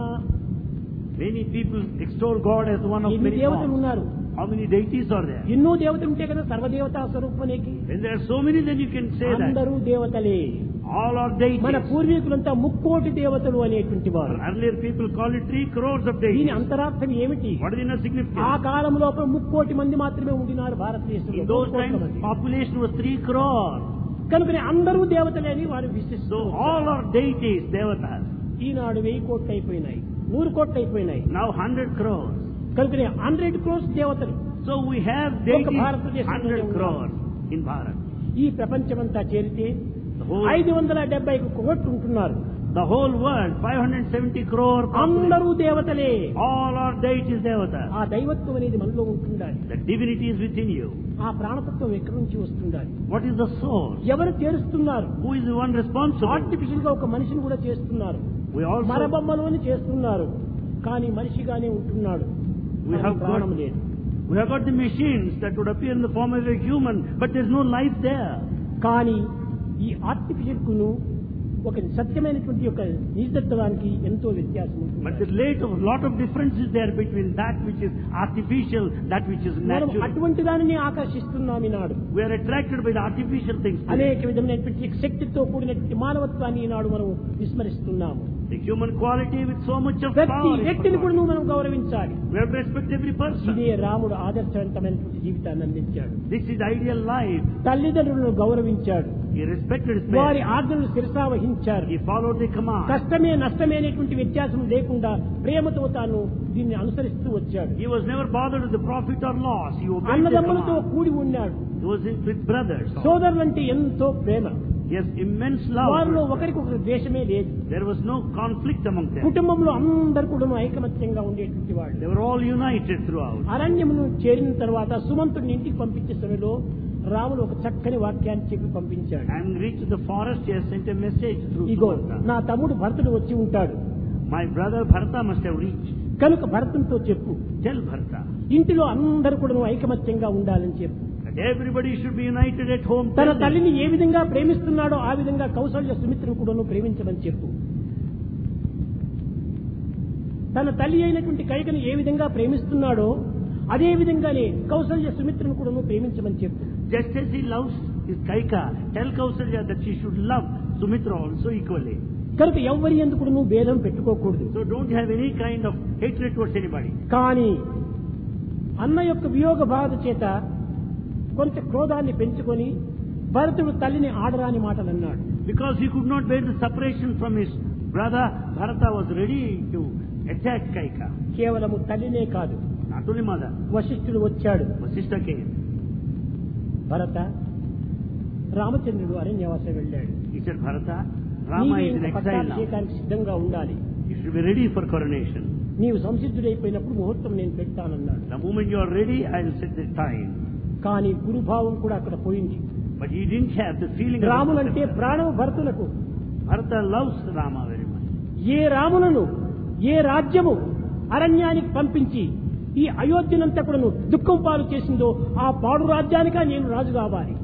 Many people extol God as one of ఎన్ని many దేవతలు forms. ఉన్నారు? How many deities are there? ఎన్నో దేవతలు ఉంటే కదా సర్వదేవతా స్వరూపానికి. When there are so many, then you can say that. అందరూ దేవతలే. All are మన deities. పూర్వీకులంతా 3,00,00,000 దేవతలు అనేటువంటి వారు. Earlier people called it 3 crores of దీని deities. అంతరార్థం ఏమిటి? What is the inner ఆ significance? కాలం లోపల 3,00,00,000 మంది మాత్రమే ఉండినారు భారతదేశంలో. In those 3,00,00,000 times, మంది. population was 3 crores. కనుకనే అందరూ దేవతలే అని వారు విశ్వసిస్తూ So వచ్చారు. all are deities, devatas. ఈనాడు 1,000 కోట్లు అయిపోయినాయి, 100 కోట్లు అయిపోయినాయి. Now 100 crores. కనుకనే 100 crores దేవతలు. So we have deities, భారతదేశంలో 100 ఉన్నారు. crores in Bharat. ఈ ప్రపంచమంతా చేరితే The whole, 570 కోట్లు ఉంటున్నారు. the whole world, 570 crore population. అందరూ దేవతలే. All are deities, devatas. ఆ దైవత్వం అనేది మనలో ఉంటుండాలి. The divinity is within you. ఆ ప్రాణతత్వం ఎక్కడి నుంచి వస్తుండాలి? What is the source? ఎవరు చేరుస్తున్నారు? Who is the one responsible? Artificial గా ఒక మనిషిని కూడా చేస్తున్నారు, We also మరబొమ్మలోని చేస్తున్నారు, కానీ మనిషిగానే ఉంటున్నాడు. We కానీ have ప్రాణం got- లేదు. we have got the machines that would appear in the form of a human, but there's no life there. కానీ ఈ ఆర్టిఫిషియల్ కును ఒక సత్యమైనటువంటి ఒక నిజత్వానికి ఎంతో వ్యత్యాసం But ఉంటుంది. there's a lot of difference is there between that which is artificial, that which is మనం natural. అటువంటి దానిని ఆకర్షిస్తున్నాం ఈనాడు. We are attracted by the artificial things. అనేక విధమైనటువంటి శక్తితో కూడినటువంటి మానవత్వాన్ని ఈనాడు మనం విస్మరిస్తున్నాము. The human quality with so much of వ్యక్తి power. is వ్యక్తిని కూడా forgotten. మనం గౌరవించాలి. We have to respect every person. ఇదే రాముడు ఆదర్శవంతమైనటువంటి జీవితాన్ని అందించాడు. This is ideal life. తల్లిదండ్రులను గౌరవించాడు, He respected his వారి parents. ఆజ్ఞలు శిరసా వహించారు. He followed the command. కష్టమే నష్టమే అనేటువంటి వ్యత్యాసం లేకుండా ప్రేమతో తాను దీన్ని అనుసరిస్తూ వచ్చాడు. He was never bothered with the profit or loss. He obeyed the అన్నదమ్ములతో command. కూడి ఉన్నాడు. He was with brothers. సోదరులంటే ఎంతో ప్రేమ. He has immense వారిలో love. ఒకరికొకరు ద్వేషమే లేదు. There was no conflict among them. కుటుంబంలో అందరు కూడా ఐకమత్యంగా ఉండేటువంటి వాళ్ళు. They were all united throughout. అరణ్యమును చేరిన తర్వాత సుమంతుడిని ఇంటికి పంపించే సమయంలో రాముడు ఒక చక్కని వాక్యాన్ని చెప్పి పంపించాడు. And reached the forest, he has sent a message through ego Sumanta. నా తమ్ముడు భరతుడు వచ్చి ఉంటాడు, My brother Bharata must have reached. కనుక భరతునితో చెప్పు, Tell Bharata ఇంటిలో అందరూ కూడా ఐకమత్యంగా ఉండాలని చెప్పు. that everybody should be united at home. తన Tell them. తల్లిని ఏ విధంగా ప్రేమిస్తున్నాడో ఆ విధంగా కౌసల్య సుమిత్రను కూడాను ప్రేమించమని చెప్పు. తన తల్లి అయినటువంటి కైకను ఏ విధంగా ప్రేమిస్తున్నాడో అదే విధంగానే కౌసల్య సుమిత్రను కూడాను ప్రేమించమని చెప్పు. Just as he loves his Kaika, tell Kausalya that she should love Sumitra also equally. కనుక ఎవ్వరి ఎందుకు నువ్వు భేదం పెట్టుకోకూడదు. So don't have any kind of hatred towards anybody. కానీ అన్న యొక్క వియోగ బాధ చేత కొంత క్రోధాన్ని పెంచుకొని భరతుడు తల్లిని ఆడరాని మాటలు అన్నాడు. Because he could not bear the separation from his brother, Bharata was ready to attack Kaika. కేవలము తల్లినే కాదు, Not only mother, వశిష్ఠుడు వచ్చాడు. but sister came. భరత, రామచంద్రుడు అరణ్యవాసం వెళ్ళాడు. He said, Bharata, Rama is in exile now. పట్టాభిషేకానికి సిద్ధంగా ఉండాలి. You should be ready for coronation. నీవు సంసిద్ధుడైపోయినప్పుడు ముహూర్తం నేను పెడతానన్నాడు. The moment you are ready, I will set the time. కానీ గురుభావం కూడా అక్కడ పోయింది. But he didn't have the feeling of రాములంటే ప్రాణం భరతులకు. Bharata loves Rama very much. ఏ రాములను ఏ రాజ్యము అరణ్యానికి పంపించి ఈ అయోధ్యనంతా కూడా దుఃఖం పాలు చేసిందో ఆ పాడు రాజ్యానిక నేను రాజు కావాలి.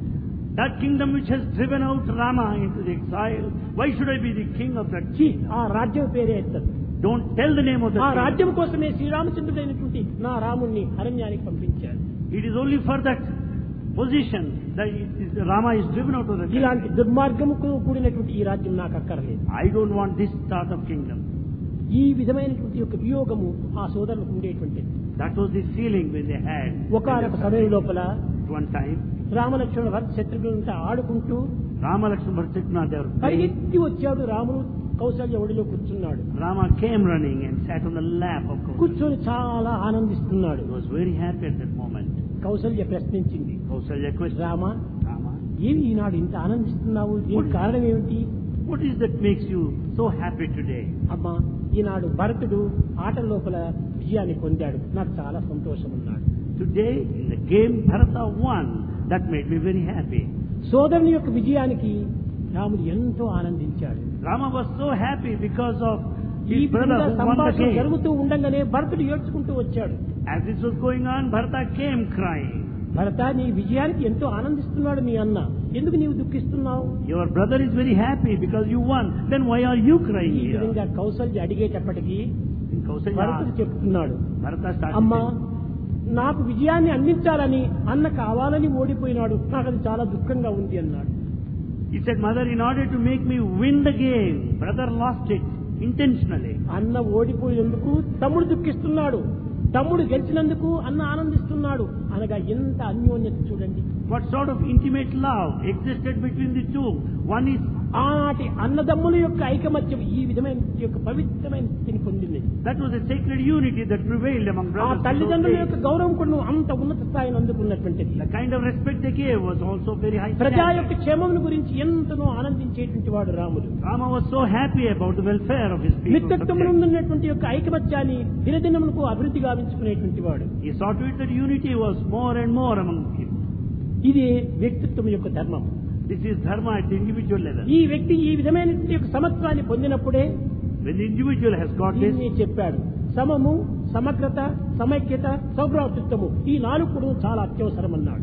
That kingdom which has driven out Rama into the exile, why should I be the king of that kingdom? ఆ రాజ్యం పేరే ఎత్తదు. Don't tell the name of the ఆ kingdom. రాజ్యం కోసమే శ్రీరామచంద్రుడైనటువంటి నా రాముణ్ణి అరణ్యానికి పంపించారు. It is only for that position that Rama is driven out of the kingdom. ఇలాంటి దుర్మార్గముకు కూడినటువంటి ఈ రాజ్యం నాకు అక్కర్లేదు. I don't want this sort of kingdom. ఈ విధమైనటువంటి యొక్క వియోగము ఆ సోదరులకు ఉండేటువంటిది. That was the feeling when they had. ఒకనొక సమయం లోపల At one time, రామలక్ష్మణ భరత శత్రుఘ్నులతో ఆడుకుంటూ Rama Lakshmana Bharatacharya, they were playing. పరిగెత్తి వచ్చాడు. రాముడు కౌసల్య ఒడిలో కూర్చున్నాడు. Rama came running and sat on the lap of Kaushalya. కూర్చొని చాలా ఆనందిస్తున్నాడు. He was very happy at that moment. Kaushalya ప్రశ్నించింది, Kaushalya questioned, రామా, Rama, ఏమి ఈనాడు ఇంత ఆనందిస్తున్నావు? దీనికి కారణం ఏమిటి? what is that makes you so happy today? అమ్మా, ఈనాడు భరతుడు ఆటల లోపల విజయాన్ని పొందాడు, నాకు చాలా సంతోషం అన్నాడు. Today, in the game, Bharata won. That made me very happy. సోదరుని యొక్క విజయానికి రాముడు ఎంతో ఆనందించాడు. Rama was so happy because of ఈ his brother విధంగా who won the సంభాషణ game. జరుగుతూ ఉండగానే భరతుడు ఏడ్చుకుంటూ వచ్చాడు. As this was going on, Bharata came crying. భరత, నీ విజయానికి ఎంతో ఆనందిస్తున్నాడు నీ అన్న, ఎందుకు నీవు దుఃఖిస్తున్నావు? Your brother is very happy because you won. Then why are you crying ఈ here? విధంగా కౌసల్య అడిగేటప్పటికీ And Kausalya భరతుడు asked, చెప్తున్నాడు, Bharata started అమ్మా, saying, నాకు విజయాన్ని అందించాలని అన్న కావాలని ఓడిపోయినాడు, నాకు అది చాలా దుఃఖంగా ఉంది అన్నాడు. he said, Mother, in order to make me win the game, brother lost it intentionally. అన్న ఓడిపోయినందుకు తమ్ముడు దుఃఖిస్తున్నాడు, తమ్ముడు గెలిచినందుకు అన్న ఆనందిస్తున్నాడు అనగా ఎంత అన్యోన్యత చూడండి. What sort of intimate love existed between the two? One is, ఆనాటి అన్నదమ్ముల యొక్క ఐకమత్యం ఈ విధమైన యొక్క పవిత్రమైన స్థితిని పొందింది. that was a sacred unity that prevailed among ఆ brothers. in those తల్లిదండ్రుల days. యొక్క గౌరవం కూడా అంత ఉన్నత స్థాయిని అందుకున్నటువంటిది. The kind of respect they gave was also very high. ప్రజా standard. యొక్క క్షేమం గురించి ఎంతనో ఆనందించేటువంటి వాడు రాముడు. Rama was so happy about the welfare of his people. మిత్రత్వములు ఉన్నటువంటి యొక్క ఐకమత్యాన్ని దినదినములకు అభివృద్ధి గావించుకునేటువంటి వాడు. He saw to it that unity was more and more among people. ఇది వ్యక్తిత్వం యొక్క ధర్మం. This is dharma at the individual level. ఈ వ్యక్తి ఈ విధమైన యొక్క సమత్వాన్ని పొందినప్పుడే When the individual has got this, దీన్ని చెప్పాడు. సమము, సమగ్రత, సమైక్యత, సౌభ్రాతృత్వము ఈ నాలుగు కూడా చాలా అత్యవసరం అన్నాడు.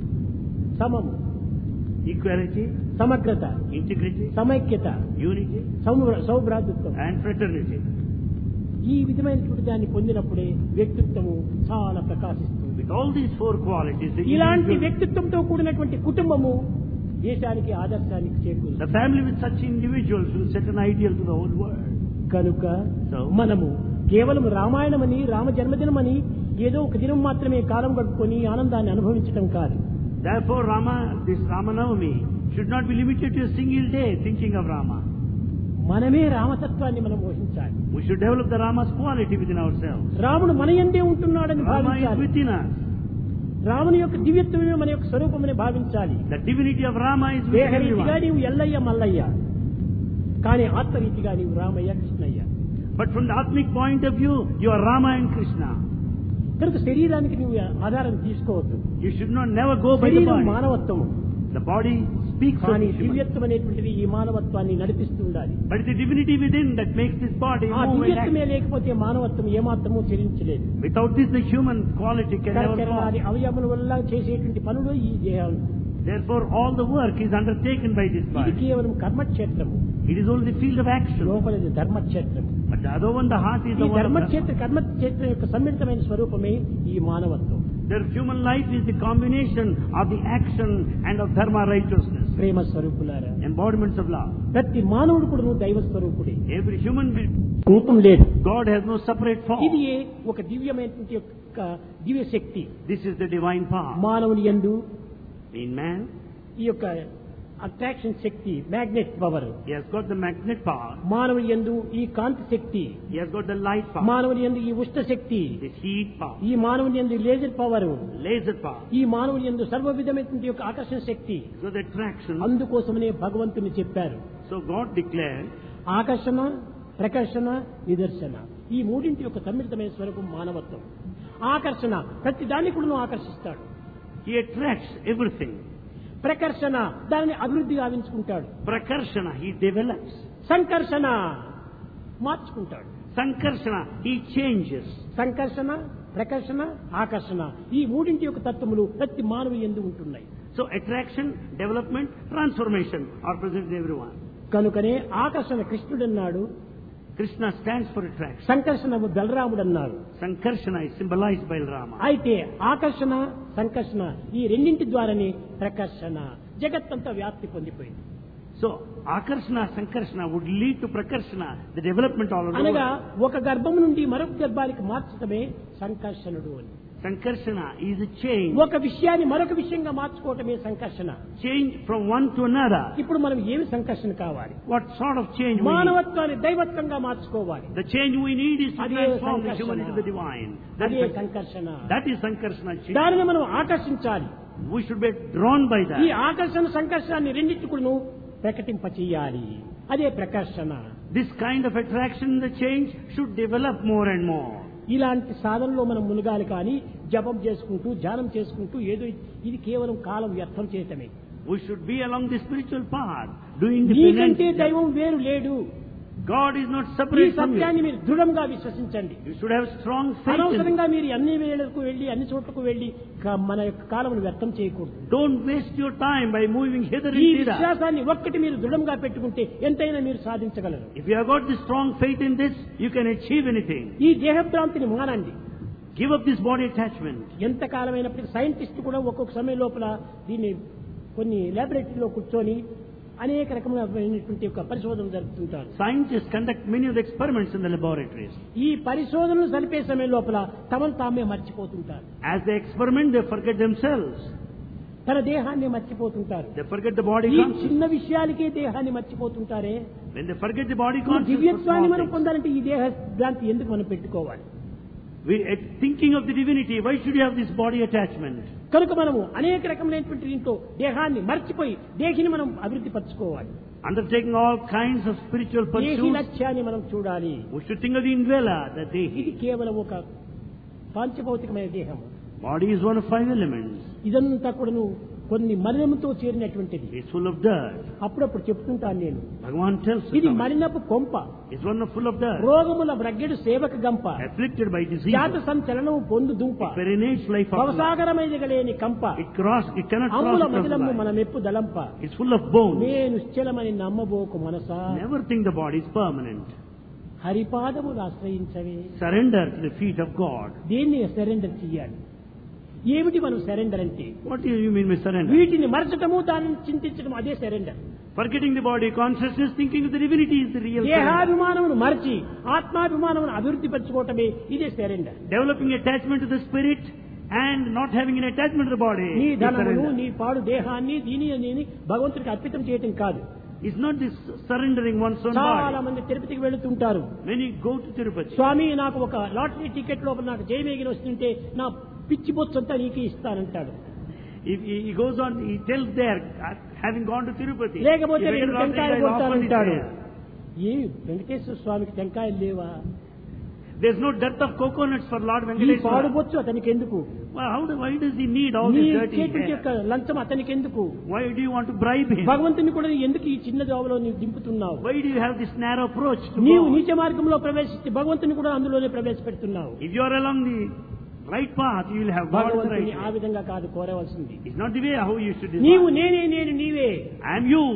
సమము, equality, సమగ్రత, integrity, సమైక్యత, unity, సౌభ్రాతృత్వం and fraternity. ఈ విధమైనటువంటి దాన్ని పొందినప్పుడే వ్యక్తిత్వము చాలా ప్రకాశిస్తుంది. With all these four qualities, the ఇలాంటి individual, వ్యక్తిత్వంతో కూడినటువంటి కుటుంబము దేశానికి ఆదర్శానికి Chekuru. the family with such individuals will set an ideal to the whole world. కనుక So, మనము కేవలం రామాయణమని రామ జన్మదినమని ఏదో ఒక దినం మాత్రమే కాలం గడుపుకొని ఆనందాన్ని అనుభవించడం కాదు. therefore, this Ramanavami should not be limited to a single day thinking of Rama. మనమే రామతత్వాన్ని మనం పోషించాలి. We should develop the Rama's quality within ourselves. రాముడు మన యందే ఉంటున్నాడని Rama is భావించాలి. within us. రాముని యొక్క దివ్యత్వమే మన యొక్క స్వరూపమని భావించాలి. The divinity of Rama is within దేహరీతిగా everyone. నీవు ఎల్లయ్య మల్లయ్య, కానీ ఆత్మరీతిగా నీవు Ramayya Krishnaiah. But from the Atmic point of view, you are Rama and Krishna. కనుక శరీరానికి నువ్వు ఆధారం తీసుకోవద్దు. You should not never go by the శరీరం body. మానవత్వము, The body speaks of కానీ the human. దివ్యత్వం అనేటువంటిది ఈ మానవత్వాన్ని నడిపిస్తూ ఉండాలి. But it's the divinity within that makes this body ఆ move and దివ్యత్వమే act. లేకపోతే మానవత్వం ఏమాత్రము చెల్లించలేదు. Without this, the human quality can never కరకరణాది form. అవయవముల వల్ల చేసేటువంటి పనులు ఈ దేహాలు. Therefore, all the work is undertaken by this ఇది body. కేవలం కర్మక్షేత్రము, It is only the field of action. లోపలది ధర్మక్షేత్రము. But the other one, the heart, is ఈ the one of Dharmakshetra కర్మక్షేత్రం యొక్క సమ్మిళితమైన స్వరూపమే ఈ మానవత్వం. Their human life is the combination of the action and of dharma righteousness. ప్రేమ స్వరూపులారా, Embodiments of love. ప్రతి మానవుడు కూడా దైవ స్వరూపుడే. Every human being, రూపం లేదు. God has no separate form. ఇది ఒక దివ్యమైనటువంటి యొక్క దివ్య శక్తి This is the divine power. మానవుని యందు In man, ఈ యొక్క అట్రాక్షన్ శక్తి, magnet power. He has got the magnet power. మానవుని యందు ఈ కాంతి శక్తి, He has got the light power. మానవుని యందు ఈ ఉష్ణ శక్తి, This heat power. ఈ మానవుని యందు లేజర్ పవర్, Laser power. ఈ మానవుని యందు సర్వ విధమైనటువంటి యొక్క ఆకర్షణ శక్తి. So the attraction. అందుకోసమనే భగవంతుని చెప్పారు, So God declared, ఆకర్షణ, ప్రకర్షణ, నిదర్శన. ఈ మూడింటి యొక్క సమ్మిళితమైన స్వరూపం మానవత్వం. ఆకర్షణ ప్రతి దాన్ని కూడా ఆకర్షిస్తాడు. He attracts everything. ప్రకర్షణ దానిని అభివృద్ధి గావించుకుంటాడు. Prakarshana, he develops. సంకర్షణ మార్చుకుంటాడు. Sankarshana, he changes. సంకర్షణ, ప్రకర్షణ, ఆకర్షణ ఈ మూడింటి యొక్క తత్వములు ప్రతి మానవుని యందు ఉంటున్నాయి. So attraction, development, transformation are present in everyone. కనుకనే ఆకర్షణ కృష్ణుడు అన్నాడు, Krishna stands for attraction. సంకర్షణ బలరాముడు అన్నారు. Sankarshana is symbolized by Rama. అయితే ఆకర్షణ, సంకర్షణ ఈ రెండింటి ద్వారానే ప్రకర్షణ జగత్తంతా వ్యాప్తి పొందిపోయింది. So Akarshana, Sankarshana would lead to Prakarshana, the development all over. అనగా ఒక గర్భం నుండి మరొక గర్భానికి మార్చడమే సంకర్షణుడు అని. Sankarshana is a change. ఒక విషయాన్ని మరొక విషయంగా మార్చుకోవటమే సంకర్షణ. Change from one to another. ఇప్పుడు మనం ఏమి సంకర్షణ కావాలి? What sort of change we need? మానవత్వాన్ని దైవత్వంగా మార్చుకోవాలి. The change we need is to అదే transform the సంకర్షణ. human into the divine. అదే సంకర్షణ. That is Sankarshana change. దానిని మనం ఆకర్షించాలి. We should be drawn by ఈ that. ఆకర్షణ సంకర్షణాన్ని రెండింటికును ప్రకటింపచేయాలి. అదే ప్రకర్షణ. This kind of attraction, the change should develop more and more. ఇలాంటి సాధనలో మనం మునగాలి కానీ జపం చేసుకుంటూ ధ్యానం చేసుకుంటూ ఏదో ఇది కేవలం కాలం వ్యర్థం చేయటమే. We should be along the spiritual path, doing నీకంటే the దైవం వేరు లేడు. God is not ఈ separate from సత్యాన్ని you. మీరు దృఢంగా విశ్వసించండి. You should have strong faith in it. అనవసరంగా మీరు అన్ని వేళలకు వెళ్లి అన్ని చోట్లకు వెళ్లి మన యొక్క కాలమును వ్యర్థం చేయకూడదు. Don't waste your time by moving hither ఈ and thither. విశ్వాసాన్ని ఒక్కటి మీరు దృఢంగా పెట్టుకుంటే ఎంతైనా మీరు సాధించగలరు. If you have got the strong faith in this, you can achieve anything. ఈ దేహభ్రాంతిని మానండి. Give up this body attachment. ఎంత కాలమైనప్పటికీ సైంటిస్ట్ కూడా ఒక్కొక్క సమయం లోపల దీన్ని కొన్ని ల్యాబొరేటరీలో కూర్చొని అనేక రకమైనటువంటి ఒక పరిశోధనలు జరుపుతుంటారు. Scientists conduct many of the experiments in the laboratories. ఈ పరిశోధనలు జరిపే సమయం లోపల తమను తామే మర్చిపోతుంటారు. As they experiment, they forget themselves. తన దేహాన్ని మర్చిపోతుంటారు. They forget the body ఈ consciousness. చిన్న విషయాలకే దేహాన్ని మర్చిపోతుంటారే. When they forget the body ఈ consciousness, for దివ్యత్వాన్ని small మనం things. పొందాలంటే ఈ దేహ భ్రాంతి ఎందుకు మనం పెట్టుకోవాలి? Thinking of the divinity, why should you have this body attachment? కనుక మనము అనేక రకమైనటువంటి దీంట్లో దేహాన్ని మర్చిపోయి దేహిని మనం అభివృద్ధి పరచుకోవాలి. Undertaking all kinds of spiritual దేహి pursuits, లక్ష్యాన్ని మనం చూడాలి. we should think of the indwella, the ఇది Dehi. కేవలం ఒక పాంచభౌతికమైన దేహము. Body is one of 5 elements. ఇదంతా కూడాను కొన్ని మలినముతో చేరినటువంటిది. It's full of dirt. అప్పుడప్పుడు చెప్తుంటాను నేను, Bhagavan tells us ఇది of it. మలినపు కొంప, It's one of full of dirt. రోగముల బ్రగ్గెడు సేవక గంప, Afflicted by disease. జాత సంచలనము పొందు దుంప, It perinates life of life. భవసాగరమైనగలేని కంప, It cannot cross అమ్ముల across మదిలము life. మన మెప్పు దలంప, It's full of bones. నేను నిశ్చలమని నమ్మబోకు మనసా, Never think the body is permanent. హరిపాదములు ఆశ్రయించవే. Surrender to the feet of God. దేన్ని సరెండర్ చెయ్యాలి? ఏమిటి మనం సరెండర్ అంటే? What do you mean by surrender? వీటిని మరచటము దానిని చింతించడం అదే surrender. Forgetting the body consciousness, thinking of the divinity is the real surrender. దేహాభిమానమును మరచి ఆత్మాభిమానమును అభివృద్ధి పరచుకోవటమే ఇదే surrender. Developing attachment to the spirit and not having an attachment to the body నీ is ధనమును surrender. నీ పాడు దేహాన్ని దీని అని భగవంతుడికి అర్పితం చేయటం కాదు. It's not this surrendering one's own చాలా body. మంది తిరుపతికి వెళుతుంటారు. When you go to Tirupati, స్వామి నాకు ఒక లాటరీ టికెట్ లోపల నాకు జయమేగిన వస్తుంటే నా పిచ్చి బొచ్చంతా నీకే ఇస్తానంటాడు. if he goes on, he tells there, having gone to Tirupati, లేకపోతే if రెండు I టెంకాయలు offer this కొట్టానంటాడు. prayer. ఏ వెంకటేశ్వర స్వామికి టెంకాయలు లేవా? There's no dearth of coconuts for Lord ఈ Venkateswara. పాడుబొచ్చు అతనికి ఎందుకు? Why does he need all నీ this dirty చేతుల యొక్క hair? లంచం అతనికి ఎందుకు? Why do you want to bribe him? భగవంతుని కూడా ఎందుకు ఈ చిన్న దోవలో నీవు దింపుతున్నావు? Why do you have this narrow approach to నీవు God? నీచ మార్గంలో ప్రవేశిస్తే భగవంతుని కూడా అందులోనే ప్రవేశపెడుతున్నావు. If you are along the right path, you will have God in the భగవంతుని right ఆ way. విధంగా కాదు కోరవలసింది. It's not the way how you should నీవు desire. నేనే నేను నీవే I am you.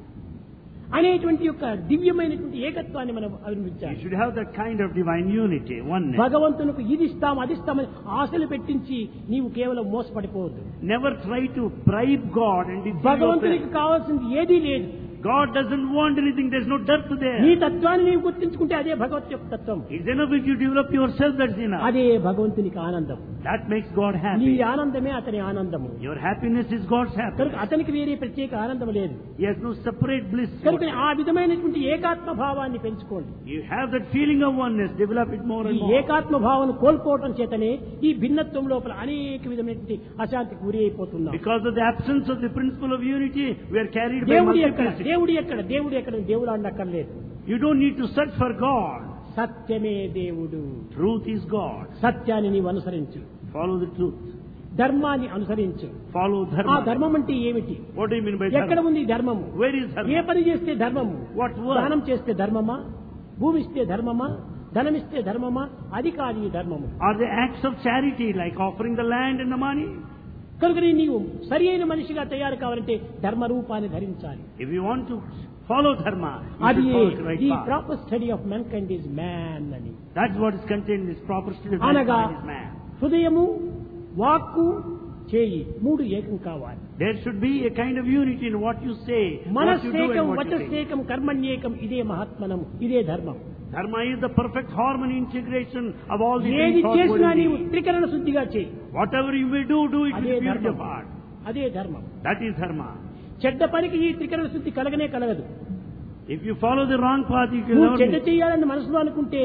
అనేటువంటి యొక్క దివ్యమైనటువంటి ఏకత్వాన్ని మనం You అభివృద్ధించాలి. should have that kind of divine unity, oneness. భగవంతునికి ఇది ఇస్తాం అది ఇస్తామని ఆశలు పెట్టించి నీవు కేవలం మోసపడిపోవద్దు. Never try to bribe God and deceive భగవంతునికి yourself. కావాల్సింది ఏదీ లేదు. God doesn't want anything. There's no depth there. నీ తత్వాన్ని నీవు గుర్తించుకుంటే అదే భగవత్ యొక్క తత్వం. It's enough if you develop yourself, that's enough. అదే భగవంతునికి ఆనందం. That makes God నీ happy. ఆనందమే అతని ఆనందము. Your happiness is God's కనుక happiness. అతనికి వేరే ప్రత్యేక ఆనందం లేదు. He has no separate bliss. కనుక ఆ విధమైనటువంటి ఏకాత్మ భావాన్ని పెంచుకోండి. You have that feeling of oneness. Develop it more and ఈ more. ఏకాత్మ భావాన్ని కోల్పోవటం చేతనే ఈ భిన్నత్వం లోపల అనేక విధమైనటువంటి అశాంతికి గురి అయిపోతున్నాం. Because of the absence of the principle of unity, we are carried by దేవుడు ఎక్కడ multiplicity. దేవుడు ఎక్కడ దేవుడు అనక్కర్లేదు. You don't need to search for God. సత్యమే దేవుడు. Truth is God. సత్యాన్ని నీవు అనుసరించు. Follow the truth. ధర్మాన్ని అనుసరించు. Follow ఆ dharma. ధర్మం అంటే ఏమిటి? What do you mean by ఎక్కడ dharma? ఉంది ధర్మము? Where is A dharma? పని చేస్తే ధర్మము? What work? దానం చేస్తే ధర్మమా? భూమి ఇస్తే ధర్మమా? ధనమిస్తే ధర్మమా? అది కాదు ఈ ధర్మము. Are the acts of charity like offering the land and the money? కనుక నీవు సరి అయిన మనిషిగా తయారు కావాలంటే ధర్మ రూపాన్ని ధరించాలి. If you want to follow dharma, you అది should follow the right the path. Proper study of mankind is man అని. That's what is contained in this proper study of అనగా mankind is man. హృదయము, వాక్కు, చేయి మూడు ఏకం కావాలి. There should be a kind of unity in what you say, what you do మనస్సేకం, and what you think. వచస్సేకం, కర్మణ్యేకం, ఇదే మహాత్మనం, ఇదే ధర్మం. Dharma is the perfect harmony, integration of all the ఏది things. చేసినా నీవు త్రికరణ శుద్ధిగా చేయి. Whatever you will do it with అదే the purity of ధర్మం. heart. అదే ధర్మం. That is dharma. చెడ్డ పనికి ఈ త్రికరణ శుద్ధి కలగనే కలగదు. If you follow the wrong path, you can నువ్వు never చెడ్డ make. చేయాలని మనసులో అనుకుంటే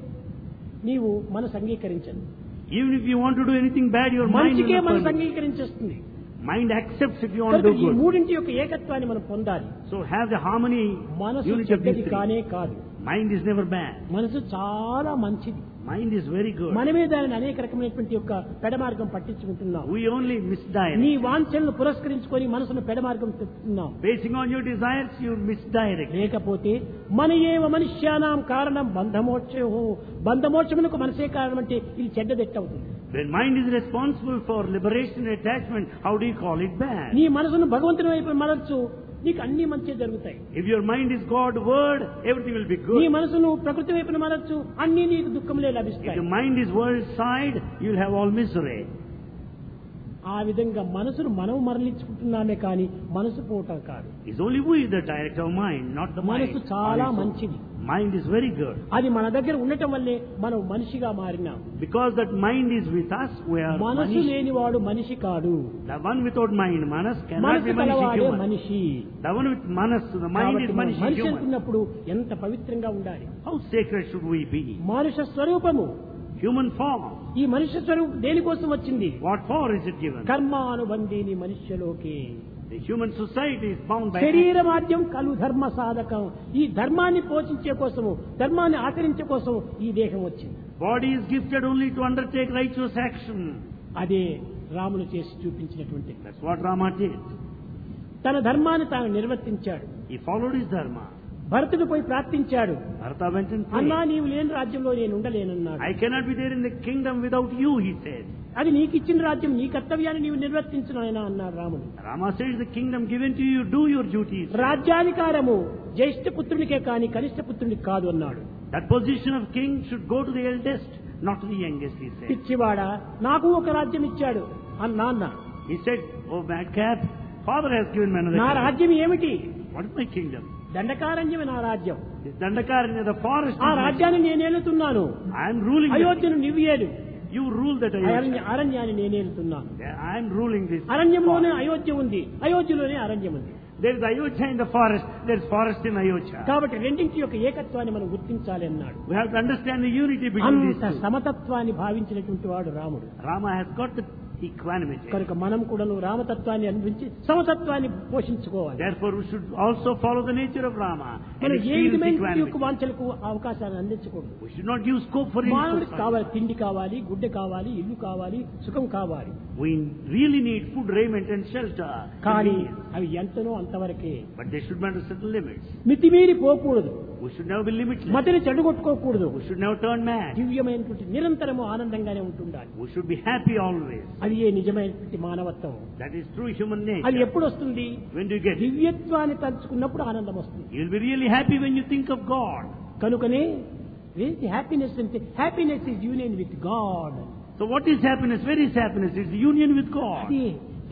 నీవు మనసు అంగీకరించదు. Even if you want to do anything bad, your mind will మంచికే not మనసు permit. అంగీకరించేస్తుంది. Mind accepts if you want కనుక to ఈ do good. మూడింటి యొక్క ఏకత్వాన్ని మనం పొందాలి. So have the harmony, మనసు unity of these చెడ్డది three. కానే కాదు. Mind is never bad. మనసు చాలా మంచిది. Mind is very good. మనమే దానిని అనేక రకమైనటువంటి యొక్క పెడమార్గం పట్టించుకుంటున్నాం. We only misdirect. నీ వాంఛలను పురస్కరించుకొని మనసును పెడమార్గం తెస్తున్నాం. Basing on your desires, you misdirect. లేకపోతే మన ఏవ మనుష్యానాం కారణం బంధమోక్షో, బంధమోక్షమునకు మనసే కారణం అంటే ఇది చెడ్డదెట్టవుతుంది. When mind is responsible for liberation and attachment, how do you call it bad? నీ మనసును భగవంతుని వైపు మరల్చు, నీకు అన్ని మంచి జరుగుతాయి. If your mind is God word, everything will be నీ good. మనసును ప్రకృతి వైపున మరల్చు, అన్ని నీకు దుఃఖములే If లభిస్తాయి. your mind is world side, you will have all misery. ఆ విధంగా మనసును మనం మరలించుకుంటున్నామే కానీ మనసు పోవటం కాదు. It's only we that direct our mind, not the mind. మనసు చాలా on its own. మంచిది. Mind is very good. అది మన దగ్గర ఉండటం వల్లే మనం మనిషిగా మారినాం. Because that mind is with us, we are మనసు manish. లేనివాడు మనిషి కాడు. The one without mind, manas, cannot మనసు be manish కలవాడే human. మనిషి. The one with manas, the mind కాబట్టి is మనం manish మనిషి human. అనుకున్నప్పుడు ఎంత పవిత్రంగా ఉండాలి. How sacred should we be? మానుష స్వరూపము. Human form. ఈ మనుష్య స్వరూపం దేనికోసం వచ్చింది? What for is it given? కర్మానుబంధీని మనుష్యలోకి. The human society is bound by శరీర మాధ్యం కలు ధర్మ సాధకం. ఈ ధర్మాన్ని పోషించే కోసము, ధర్మాన్ని ఆచరించే కోసము ఈ దేహం వచ్చింది. Body is gifted only to undertake righteous action. అదే రాముడు చేసి చూపించినటువంటి. That's what Rama did. తన ధర్మాన్ని తాను నిర్వర్తించాడు. He followed his dharma. భరతుడు పోయి ప్రార్థించాడు. Bharata went and అన్నా prayed. నీవు లేని రాజ్యంలో నేను ఉండలేనన్నాడు. I cannot be there in the kingdom without you, he said. అది నీకు ఇచ్చిన రాజ్యం, నీ కర్తవ్యాన్ని నీవు నిర్వర్తించు నాయనా అన్నాడు రాముడు. Rama says, the kingdom given to you, do your duties. రాజ్యాధికారము జ్యేష్ఠ పుత్రునికే కాని కనిష్ట పుత్రునికి కాదు అన్నాడు. That position of king should go to the eldest, not to the youngest, he said. పిచ్చివాడా, నాకు ఒక రాజ్యం ఇచ్చాడు నాన్న. He said, oh madcap, father has given me another నా kingdom. రాజ్యం ఏమిటి? What is my kingdom? దండకారణ్యమే నా రాజ్యం. This Dandakaranya, the forest. ఆ is my- రాజ్యాన్ని నేనేలుతున్నాను. I am ruling it. అయోధ్యను నువ్వు ఏలు. You rule that Ayodhya. అరణ్యాన్ని నేనేలుతున్నాను. I am ruling this. అరణ్యంలోనే Ayodhya ఉంది, అయోధ్యలోనే అరణ్యం ఉంది. There is Ayodhya in the forest. There is forest in Ayodhya. కాబట్టి రెండింటి యొక్క ఏకత్వాన్ని మనం గుర్తించాలి అన్నాడు. We have to understand the unity between these అంత two. సమతత్వాన్ని భావించినటువంటి వాడు రాముడు. Rama has got the equanimity. కనుక మనం కూడా రామతత్వాన్ని అనిపించి సమతత్వాన్ని పోషించుకోవాలి. Therefore, we should also follow the nature of Rama and మనం ఏ experience విధమైన యొక్క equanimity. వాంఛలకు అవకాశాన్ని అందించకూడదు. We should not give scope for మానవుడికి impulse. కావాలి, తిండి కావాలి, గుడ్డ కావాలి, ఇల్లు కావాలి, సుఖం కావాలి. We really need food, raiment, and shelter. కానీ Convenience. అవి ఎంతనో అంతవరకే. But they should be under certain limits. మితిమీరి పోకూడదు. We should never be limitless. మతిని చెడగొట్టుకోకూడదు. We should never turn mad. దివ్యమైనటువంటి నిరంతరము ఆనందంగానే ఉంటుండాలి. We should be happy always. అది ఏ నిజమైనటువంటి మానవత్వం. That is true human అది nature. ఎప్పుడు వస్తుంది? When do you get it? దివ్యత్వాన్ని తలుచుకున్నప్పుడు ఆనందం వస్తుంది. You will be really happy when you think of God. కనుకనే హ్యాపీనెస్ అంటే happiness is union with God. So what is happiness? Where is happiness? It's the union with God. అది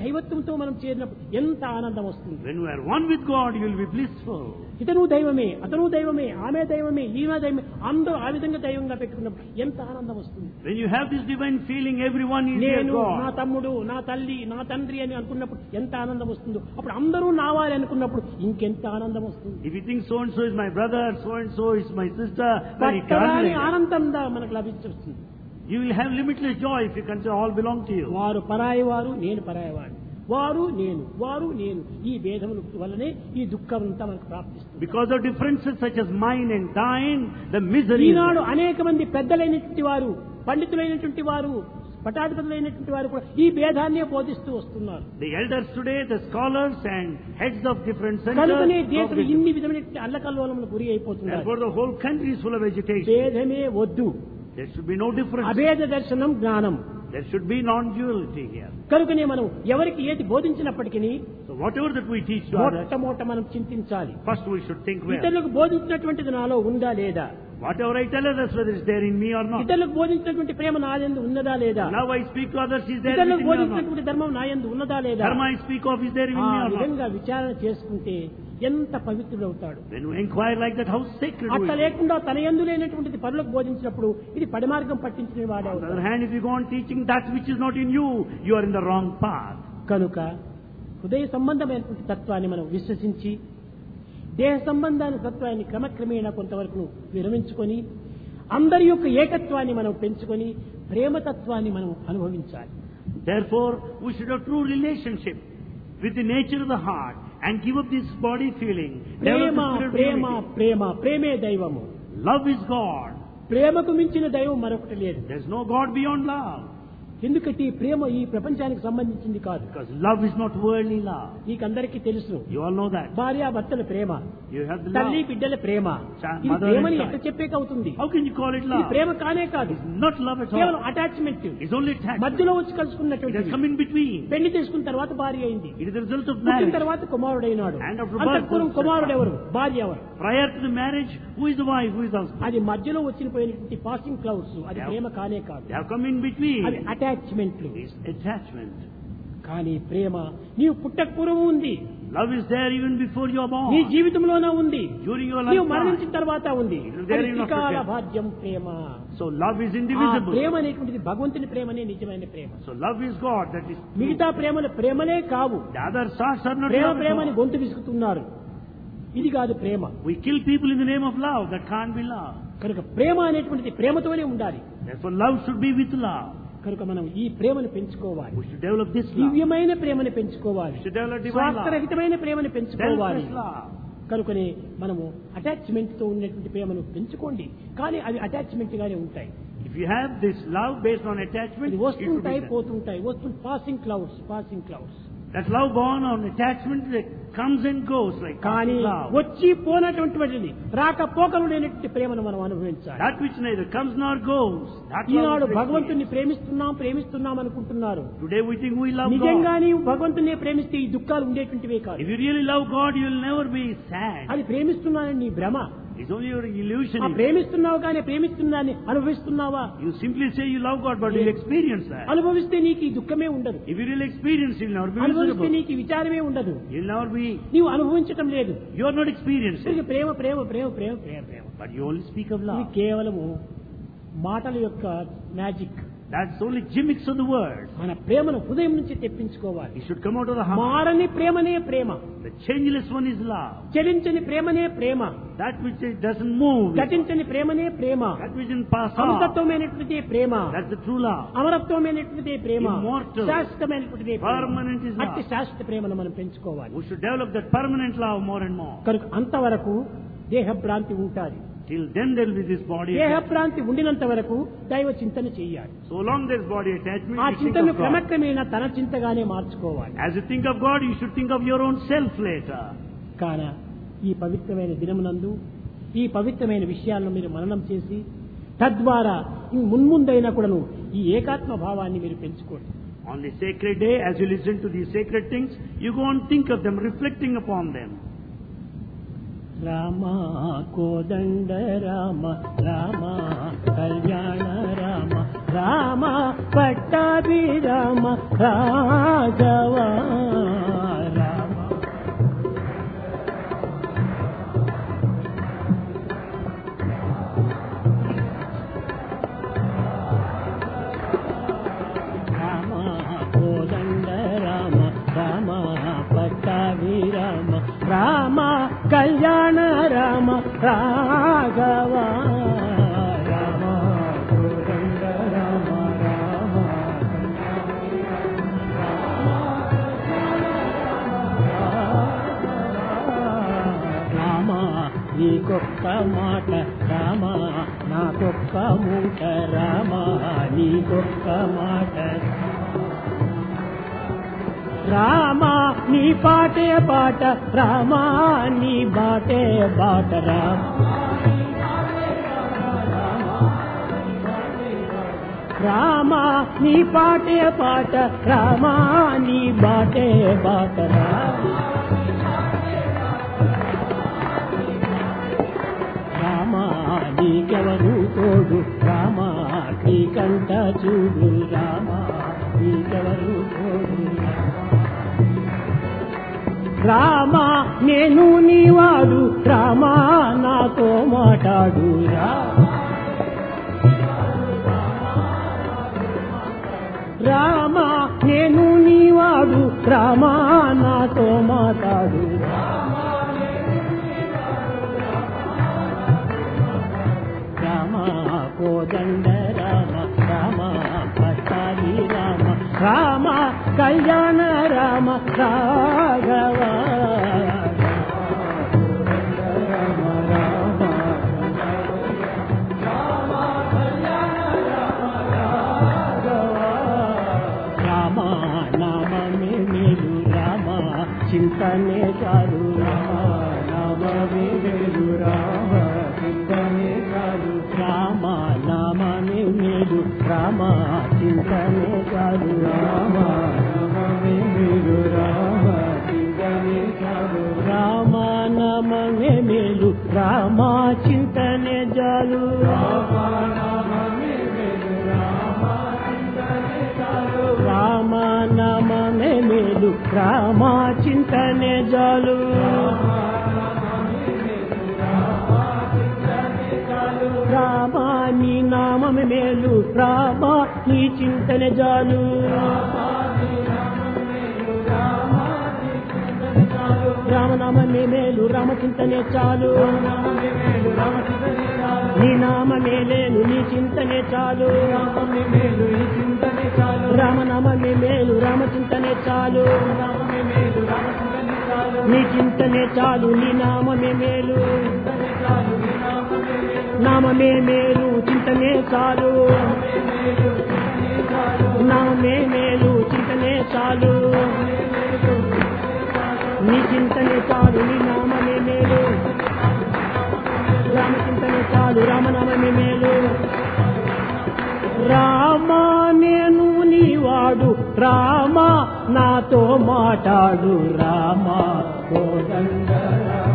దైవత్వంతో మనం చేరినప్పుడు ఎంత ఆనందం వస్తుంది. When you are one with God, you will be blissful. ఇతను దైవమే, అతను దైవమే, ఆమె దైవమే, ఈమె దైవమే, అందరూ ఆ విధంగా దైవంగా పెట్టుకున్నప్పుడు ఎంత ఆనందం వస్తుంది. When you have this divine feeling, everyone is your నేను, నా God. తమ్ముడు, నా తల్లి, నా తండ్రి అని అనుకున్నప్పుడు ఎంత ఆనందం వస్తుందో, అప్పుడు అందరూ నావాలి అనుకున్నప్పుడు ఇంకెంత ఆనందం వస్తుంది. If you think so and so is my brother, so and so is my sister, then it పట్టరాని can't. ఆనందం మనకు లభిస్తుంది. You will have limitless joy if you consider all belong to you. వారు పరాయి వారు, నేను పరాయి వాడు, వారు నేను, వారు నేను, ఈ భేదముల వల్లనే ఈ దుఃఖం అంతా మనకు ప్రాప్తిస్తుంది. Because of differences such as mine and thine, the misery. ఈనాడు అనేక మంది పెద్దలైనటువంటి వారు, పండితులైనటువంటి వారు, పటాధిపతులైనటువంటి వారు కూడా ఈ భేదాన్నే బోధిస్తూ వస్తున్నారు. The elders today, the scholars and heads of different కనుకనే centers. దేశం ఇన్ని విధమైన అల్లకల్లోలములకు గురి అయిపోతున్నారు. Therefore, the whole country is full of agitation. భేదమే వద్దు, There should be no difference. అభేద దర్శనం జ్ఞానం. There should be non-duality here. కనుకనే మనం ఎవరికి ఏది బోధించినప్పటికీ So whatever that we teach to others, మొట్టమొదట మనం చింతించాలి. first we should think well. ఇతరులకు బోధించినటువంటిది నాలో ఉందా లేదా, Whatever I tell others, whether it's there in me or not. ఇతరులకు బోధించినటువంటి ప్రేమ నాయందు ఉన్నదా లేదా, Now I speak to others, is there ఇతరులకు within me or not? బోధించినటువంటి ధర్మం నాయందు ఉన్నదా లేదా, Dharma I speak of, is there in ఆ me or not? విధంగా విచారణ చేసుకుంటే ఎంత పవిత్రుడవుతాడు. When we inquire like that, how sacred we అట్లా are. లేకుండా తన యందు లేనటువంటిది పరులకు బోధించినప్పుడు ఇది పడిమార్గం పట్టించిన వాడే On the అవుతాడు. other hand, if you go on teaching that which is not in you, you are in the wrong path. కనుక హృదయ సంబంధమైనటువంటి తత్వాన్ని మనం విశ్వసించి దేహ సంబంధాన్ని తత్వాన్ని క్రమక్రమేణా కొంతవరకు విరమించుకొని అందరి యొక్క ఏకత్వాన్ని మనం పెంచుకొని ప్రేమతత్వాన్ని మనం అనుభవించాలి. Therefore, we should have true relationship with the nature of the heart and give up this body feeling. Prema Develop the spirit of Prema unity. ప్రేమ ప్రేమే దైవము. Love is God. ప్రేమకు మించిన దైవం మరొకటి లేదు. There is no God beyond love. ఎందుకంటే ఈ ప్రేమ ఈ ప్రపంచానికి సంబంధించింది కాదు. Because love is not worldly love. నీకందరికీ తెలుసు, You all know that. భార్యాభర్తల ప్రేమ, You have the తల్లి love. బిడ్డల ప్రేమ, ఇది Mother ప్రేమని and ఎట్లా child. చెప్పేక అవుతుంది? How can you call it ఇది love? ప్రేమ కానే కాదు, It's not love at కేవలం all. Attachment. It's only attachment. మధ్యలో వచ్చి It has కలుసుకున్నటువంటి come in between. పెళ్లి చేసుకున్న తర్వాత భార్య అయింది, It is the result of పుట్టిన marriage. తర్వాత కుమారుడైనాడు. And after birth, అంతఃపురం కుమారుడు ఎవరు, భార్య ఎవరు? Prior to the marriage, who is the wife, who is the husband? అది మధ్యలో వచ్చిన పోయినటువంటి పాసింగ్ క్లౌడ్స్, అది ప్రేమ కానే కాదు, They have come in between. అది అటాచ్మెంట్లు. It's attachment. కానీ ప్రేమ నీవు పుట్టక పూర్వం ఉంది, Love is there even before you are నీ born. జీవితంలోనే ఉంది, During your నీవు lifetime. మరణించిన తర్వాత ఉంది. It is there అది in your త్రికాల future. భాగ్యం ప్రేమ. So love is ఆ indivisible. ప్రేమ అనేటువంటిది భగవంతుని ప్రేమనే నిజమైన ప్రేమ. So love is God. That is true. మిగతా ప్రేమలు ప్రేమలే కావు. The other sorts are not Prema love at ప్రేమని all. గొంతు విసుకుతున్నారు, ఇది కాదు ప్రేమ. We kill people in the name of love. That can't be love. కనుక ప్రేమ అనేటువంటిది ప్రేమతోనే ఉండాలి. Therefore love should be with love. కనుక మనం ఈ ప్రేమను పెంచుకోవాలి, We should develop this love. దివ్యమైన ప్రేమను పెంచుకోవాలి, We should develop divine love. స్వార్థరహితమైన ప్రేమను పెంచుకోవాలి. Selfless love. కనుకనే మనము అటాచ్మెంట్ తో ఉన్నటువంటి ప్రేమను పెంచుకోండి, కానీ అవి అటాచ్మెంట్ గానే ఉంటాయి. If you have this love based on attachment, ఇది it should వస్తుంటాయి be there. పోతుంటాయి, passing clouds, passing clouds. That love born on attachment that comes and goes like కానీ love. వచ్చి పోనటువంటిది రాకపోకలు లేనటువంటి ప్రేమను మనం అనుభవించాలి. That which neither comes nor goes. That love Eenadu is భగవంతుని experienced. ప్రేమిస్తున్నాం అనుకుంటున్నారు. Today we think we love నిజంగా God. నీవు భగవంతునే ప్రేమిస్తే ఈ దుఃఖాలు ఉండేటువంటివే కాదు. If you really love God, you will never be sad. అది ప్రేమిస్తున్నానని నీ భ్రమ. It's only your illusion. ఆ ప్రేమిస్తున్నావు కానీ ప్రేమిస్తున్నాన్ని అనుభవిస్తున్నావా? You simply say you love God, but you'll experience that. అనుభవిస్తే నీకు ఈ దుఃఖమే ఉండదు, If you really experience, you'll never be అనుభవిస్తే miserable. నీకు ఈ విచారమే ఉండదు. You'll never be. నీవు అనుభవించటం లేదు. You are not experiencing. తిరిగి ప్రేమ ప్రేమ ప్రేమ ప్రేమ ప్రేమ ప్రేమ. But you only speak of ఇది love. కేవలము మాటల యొక్క magic. That's only gimmicks of the word. మన ప్రేమను హృదయం నుంచి తెప్పించుకోవాలి. It should come out of the heart. మారని ప్రేమనే ప్రేమ, The changeless one is love. చలించని ప్రేమనే ప్రేమ, That which doesn't move. ఘటించని ప్రేమనే ప్రేమ, That which didn't pass off. అమృతత్వమైనటువంటిదే Prema, That's the true love. అమరత్వమైనటువంటిదే Prema, Immortal. శాశ్వతమైనటువంటిదే Prema. Permanent is love. అట్టి శాశ్వత ప్రేమను మనం పెంచుకోవాలి. We should develop that permanent love more and more. కనుక అంతవరకు దేహభ్రాంతి ఉంటుంది. Till then there will be this body attachment. దేహభ్రాంతి ఉండినంత వరకు దైవ చింతన చెయ్యాలి. So long there's body attachment, ఆ you think చింతను of God. క్రమక్రమేణా తన చింతగానే మార్చుకోవాలి. As you think of God, you should think of your own self later. కాన ఈ పవిత్రమైన దినమునందు ఈ పవిత్రమైన విషయాలను మీరు మననం చేసి తద్వారా మున్ముందైనా కూడాను ఈ ఏకాత్మ భావాన్ని మీరు పెంచుకోండి. On the sacred day, as you listen to these sacred things, you go and think of them, reflecting upon them. Rama కోదండ రామ రామ కళ్యాణ రామ రామ పట్టాభి రామ రాఘవ రామ రామ కోదండ రామ రామ పట్టాభి రామ రామ కళ్యాణ రామ రాఘవ రామ కోదండ రామ రామ రామ నీకొక్క మాట రామ నాకొక్క మూట రామ నీకొక్క మాట రామ నీ పాటే పాట రామ నీ బాటే బాట రామ నీ పాటే పాట రామ నీ బాటే బాట రామ నీకెవరు తోడు రామ నీకంట చూడు రామ నీకెవరు తోడు రామ నేను నీవాడు రామ నాతో మాట్లాడు రామ నేను నీవాడు రామ నాతో మాట్లాడు రామ కోదండ రామ రామ పట్టాభి రామ రామ కళ్యాణ రామ రాఘవ రామ నామమే మేలు రామ చింతనే చాలు రామ నామమే మేలు రామ చింతనే చాలు రామ నామమే మేలు రామ చింతనే చాలు రామ నామమే మేలు రామ చింతనే చాలు రామ నామమే మేలు రామ చింతనే చాలు రామ నామమే మేలు రామ చింతనే చాలు రామ నామమే మేలు రామ చింతనే చాలు రామ నీ నామమే మేలు రామ నీ చింతనే చాలు రామనామమే మేలు రామ చింతనే చాలు నీ నామమే మేలు నీ చింతనే చాలు రామనామమే మేలు రామ చింతనే చాలు నీ చింతనే చాలు నీ నామమే మేలు నామమే మేలు చింతనే చాలు నామమే మేలు చింతనే చాలు నీ చింతనే చాలు నీ నామమే మేలు రామ చింతనే చాలు రామనామమే మేలు రామ నేను నీవాడు రామ నాతో మాట్లాడు రామ కోదండ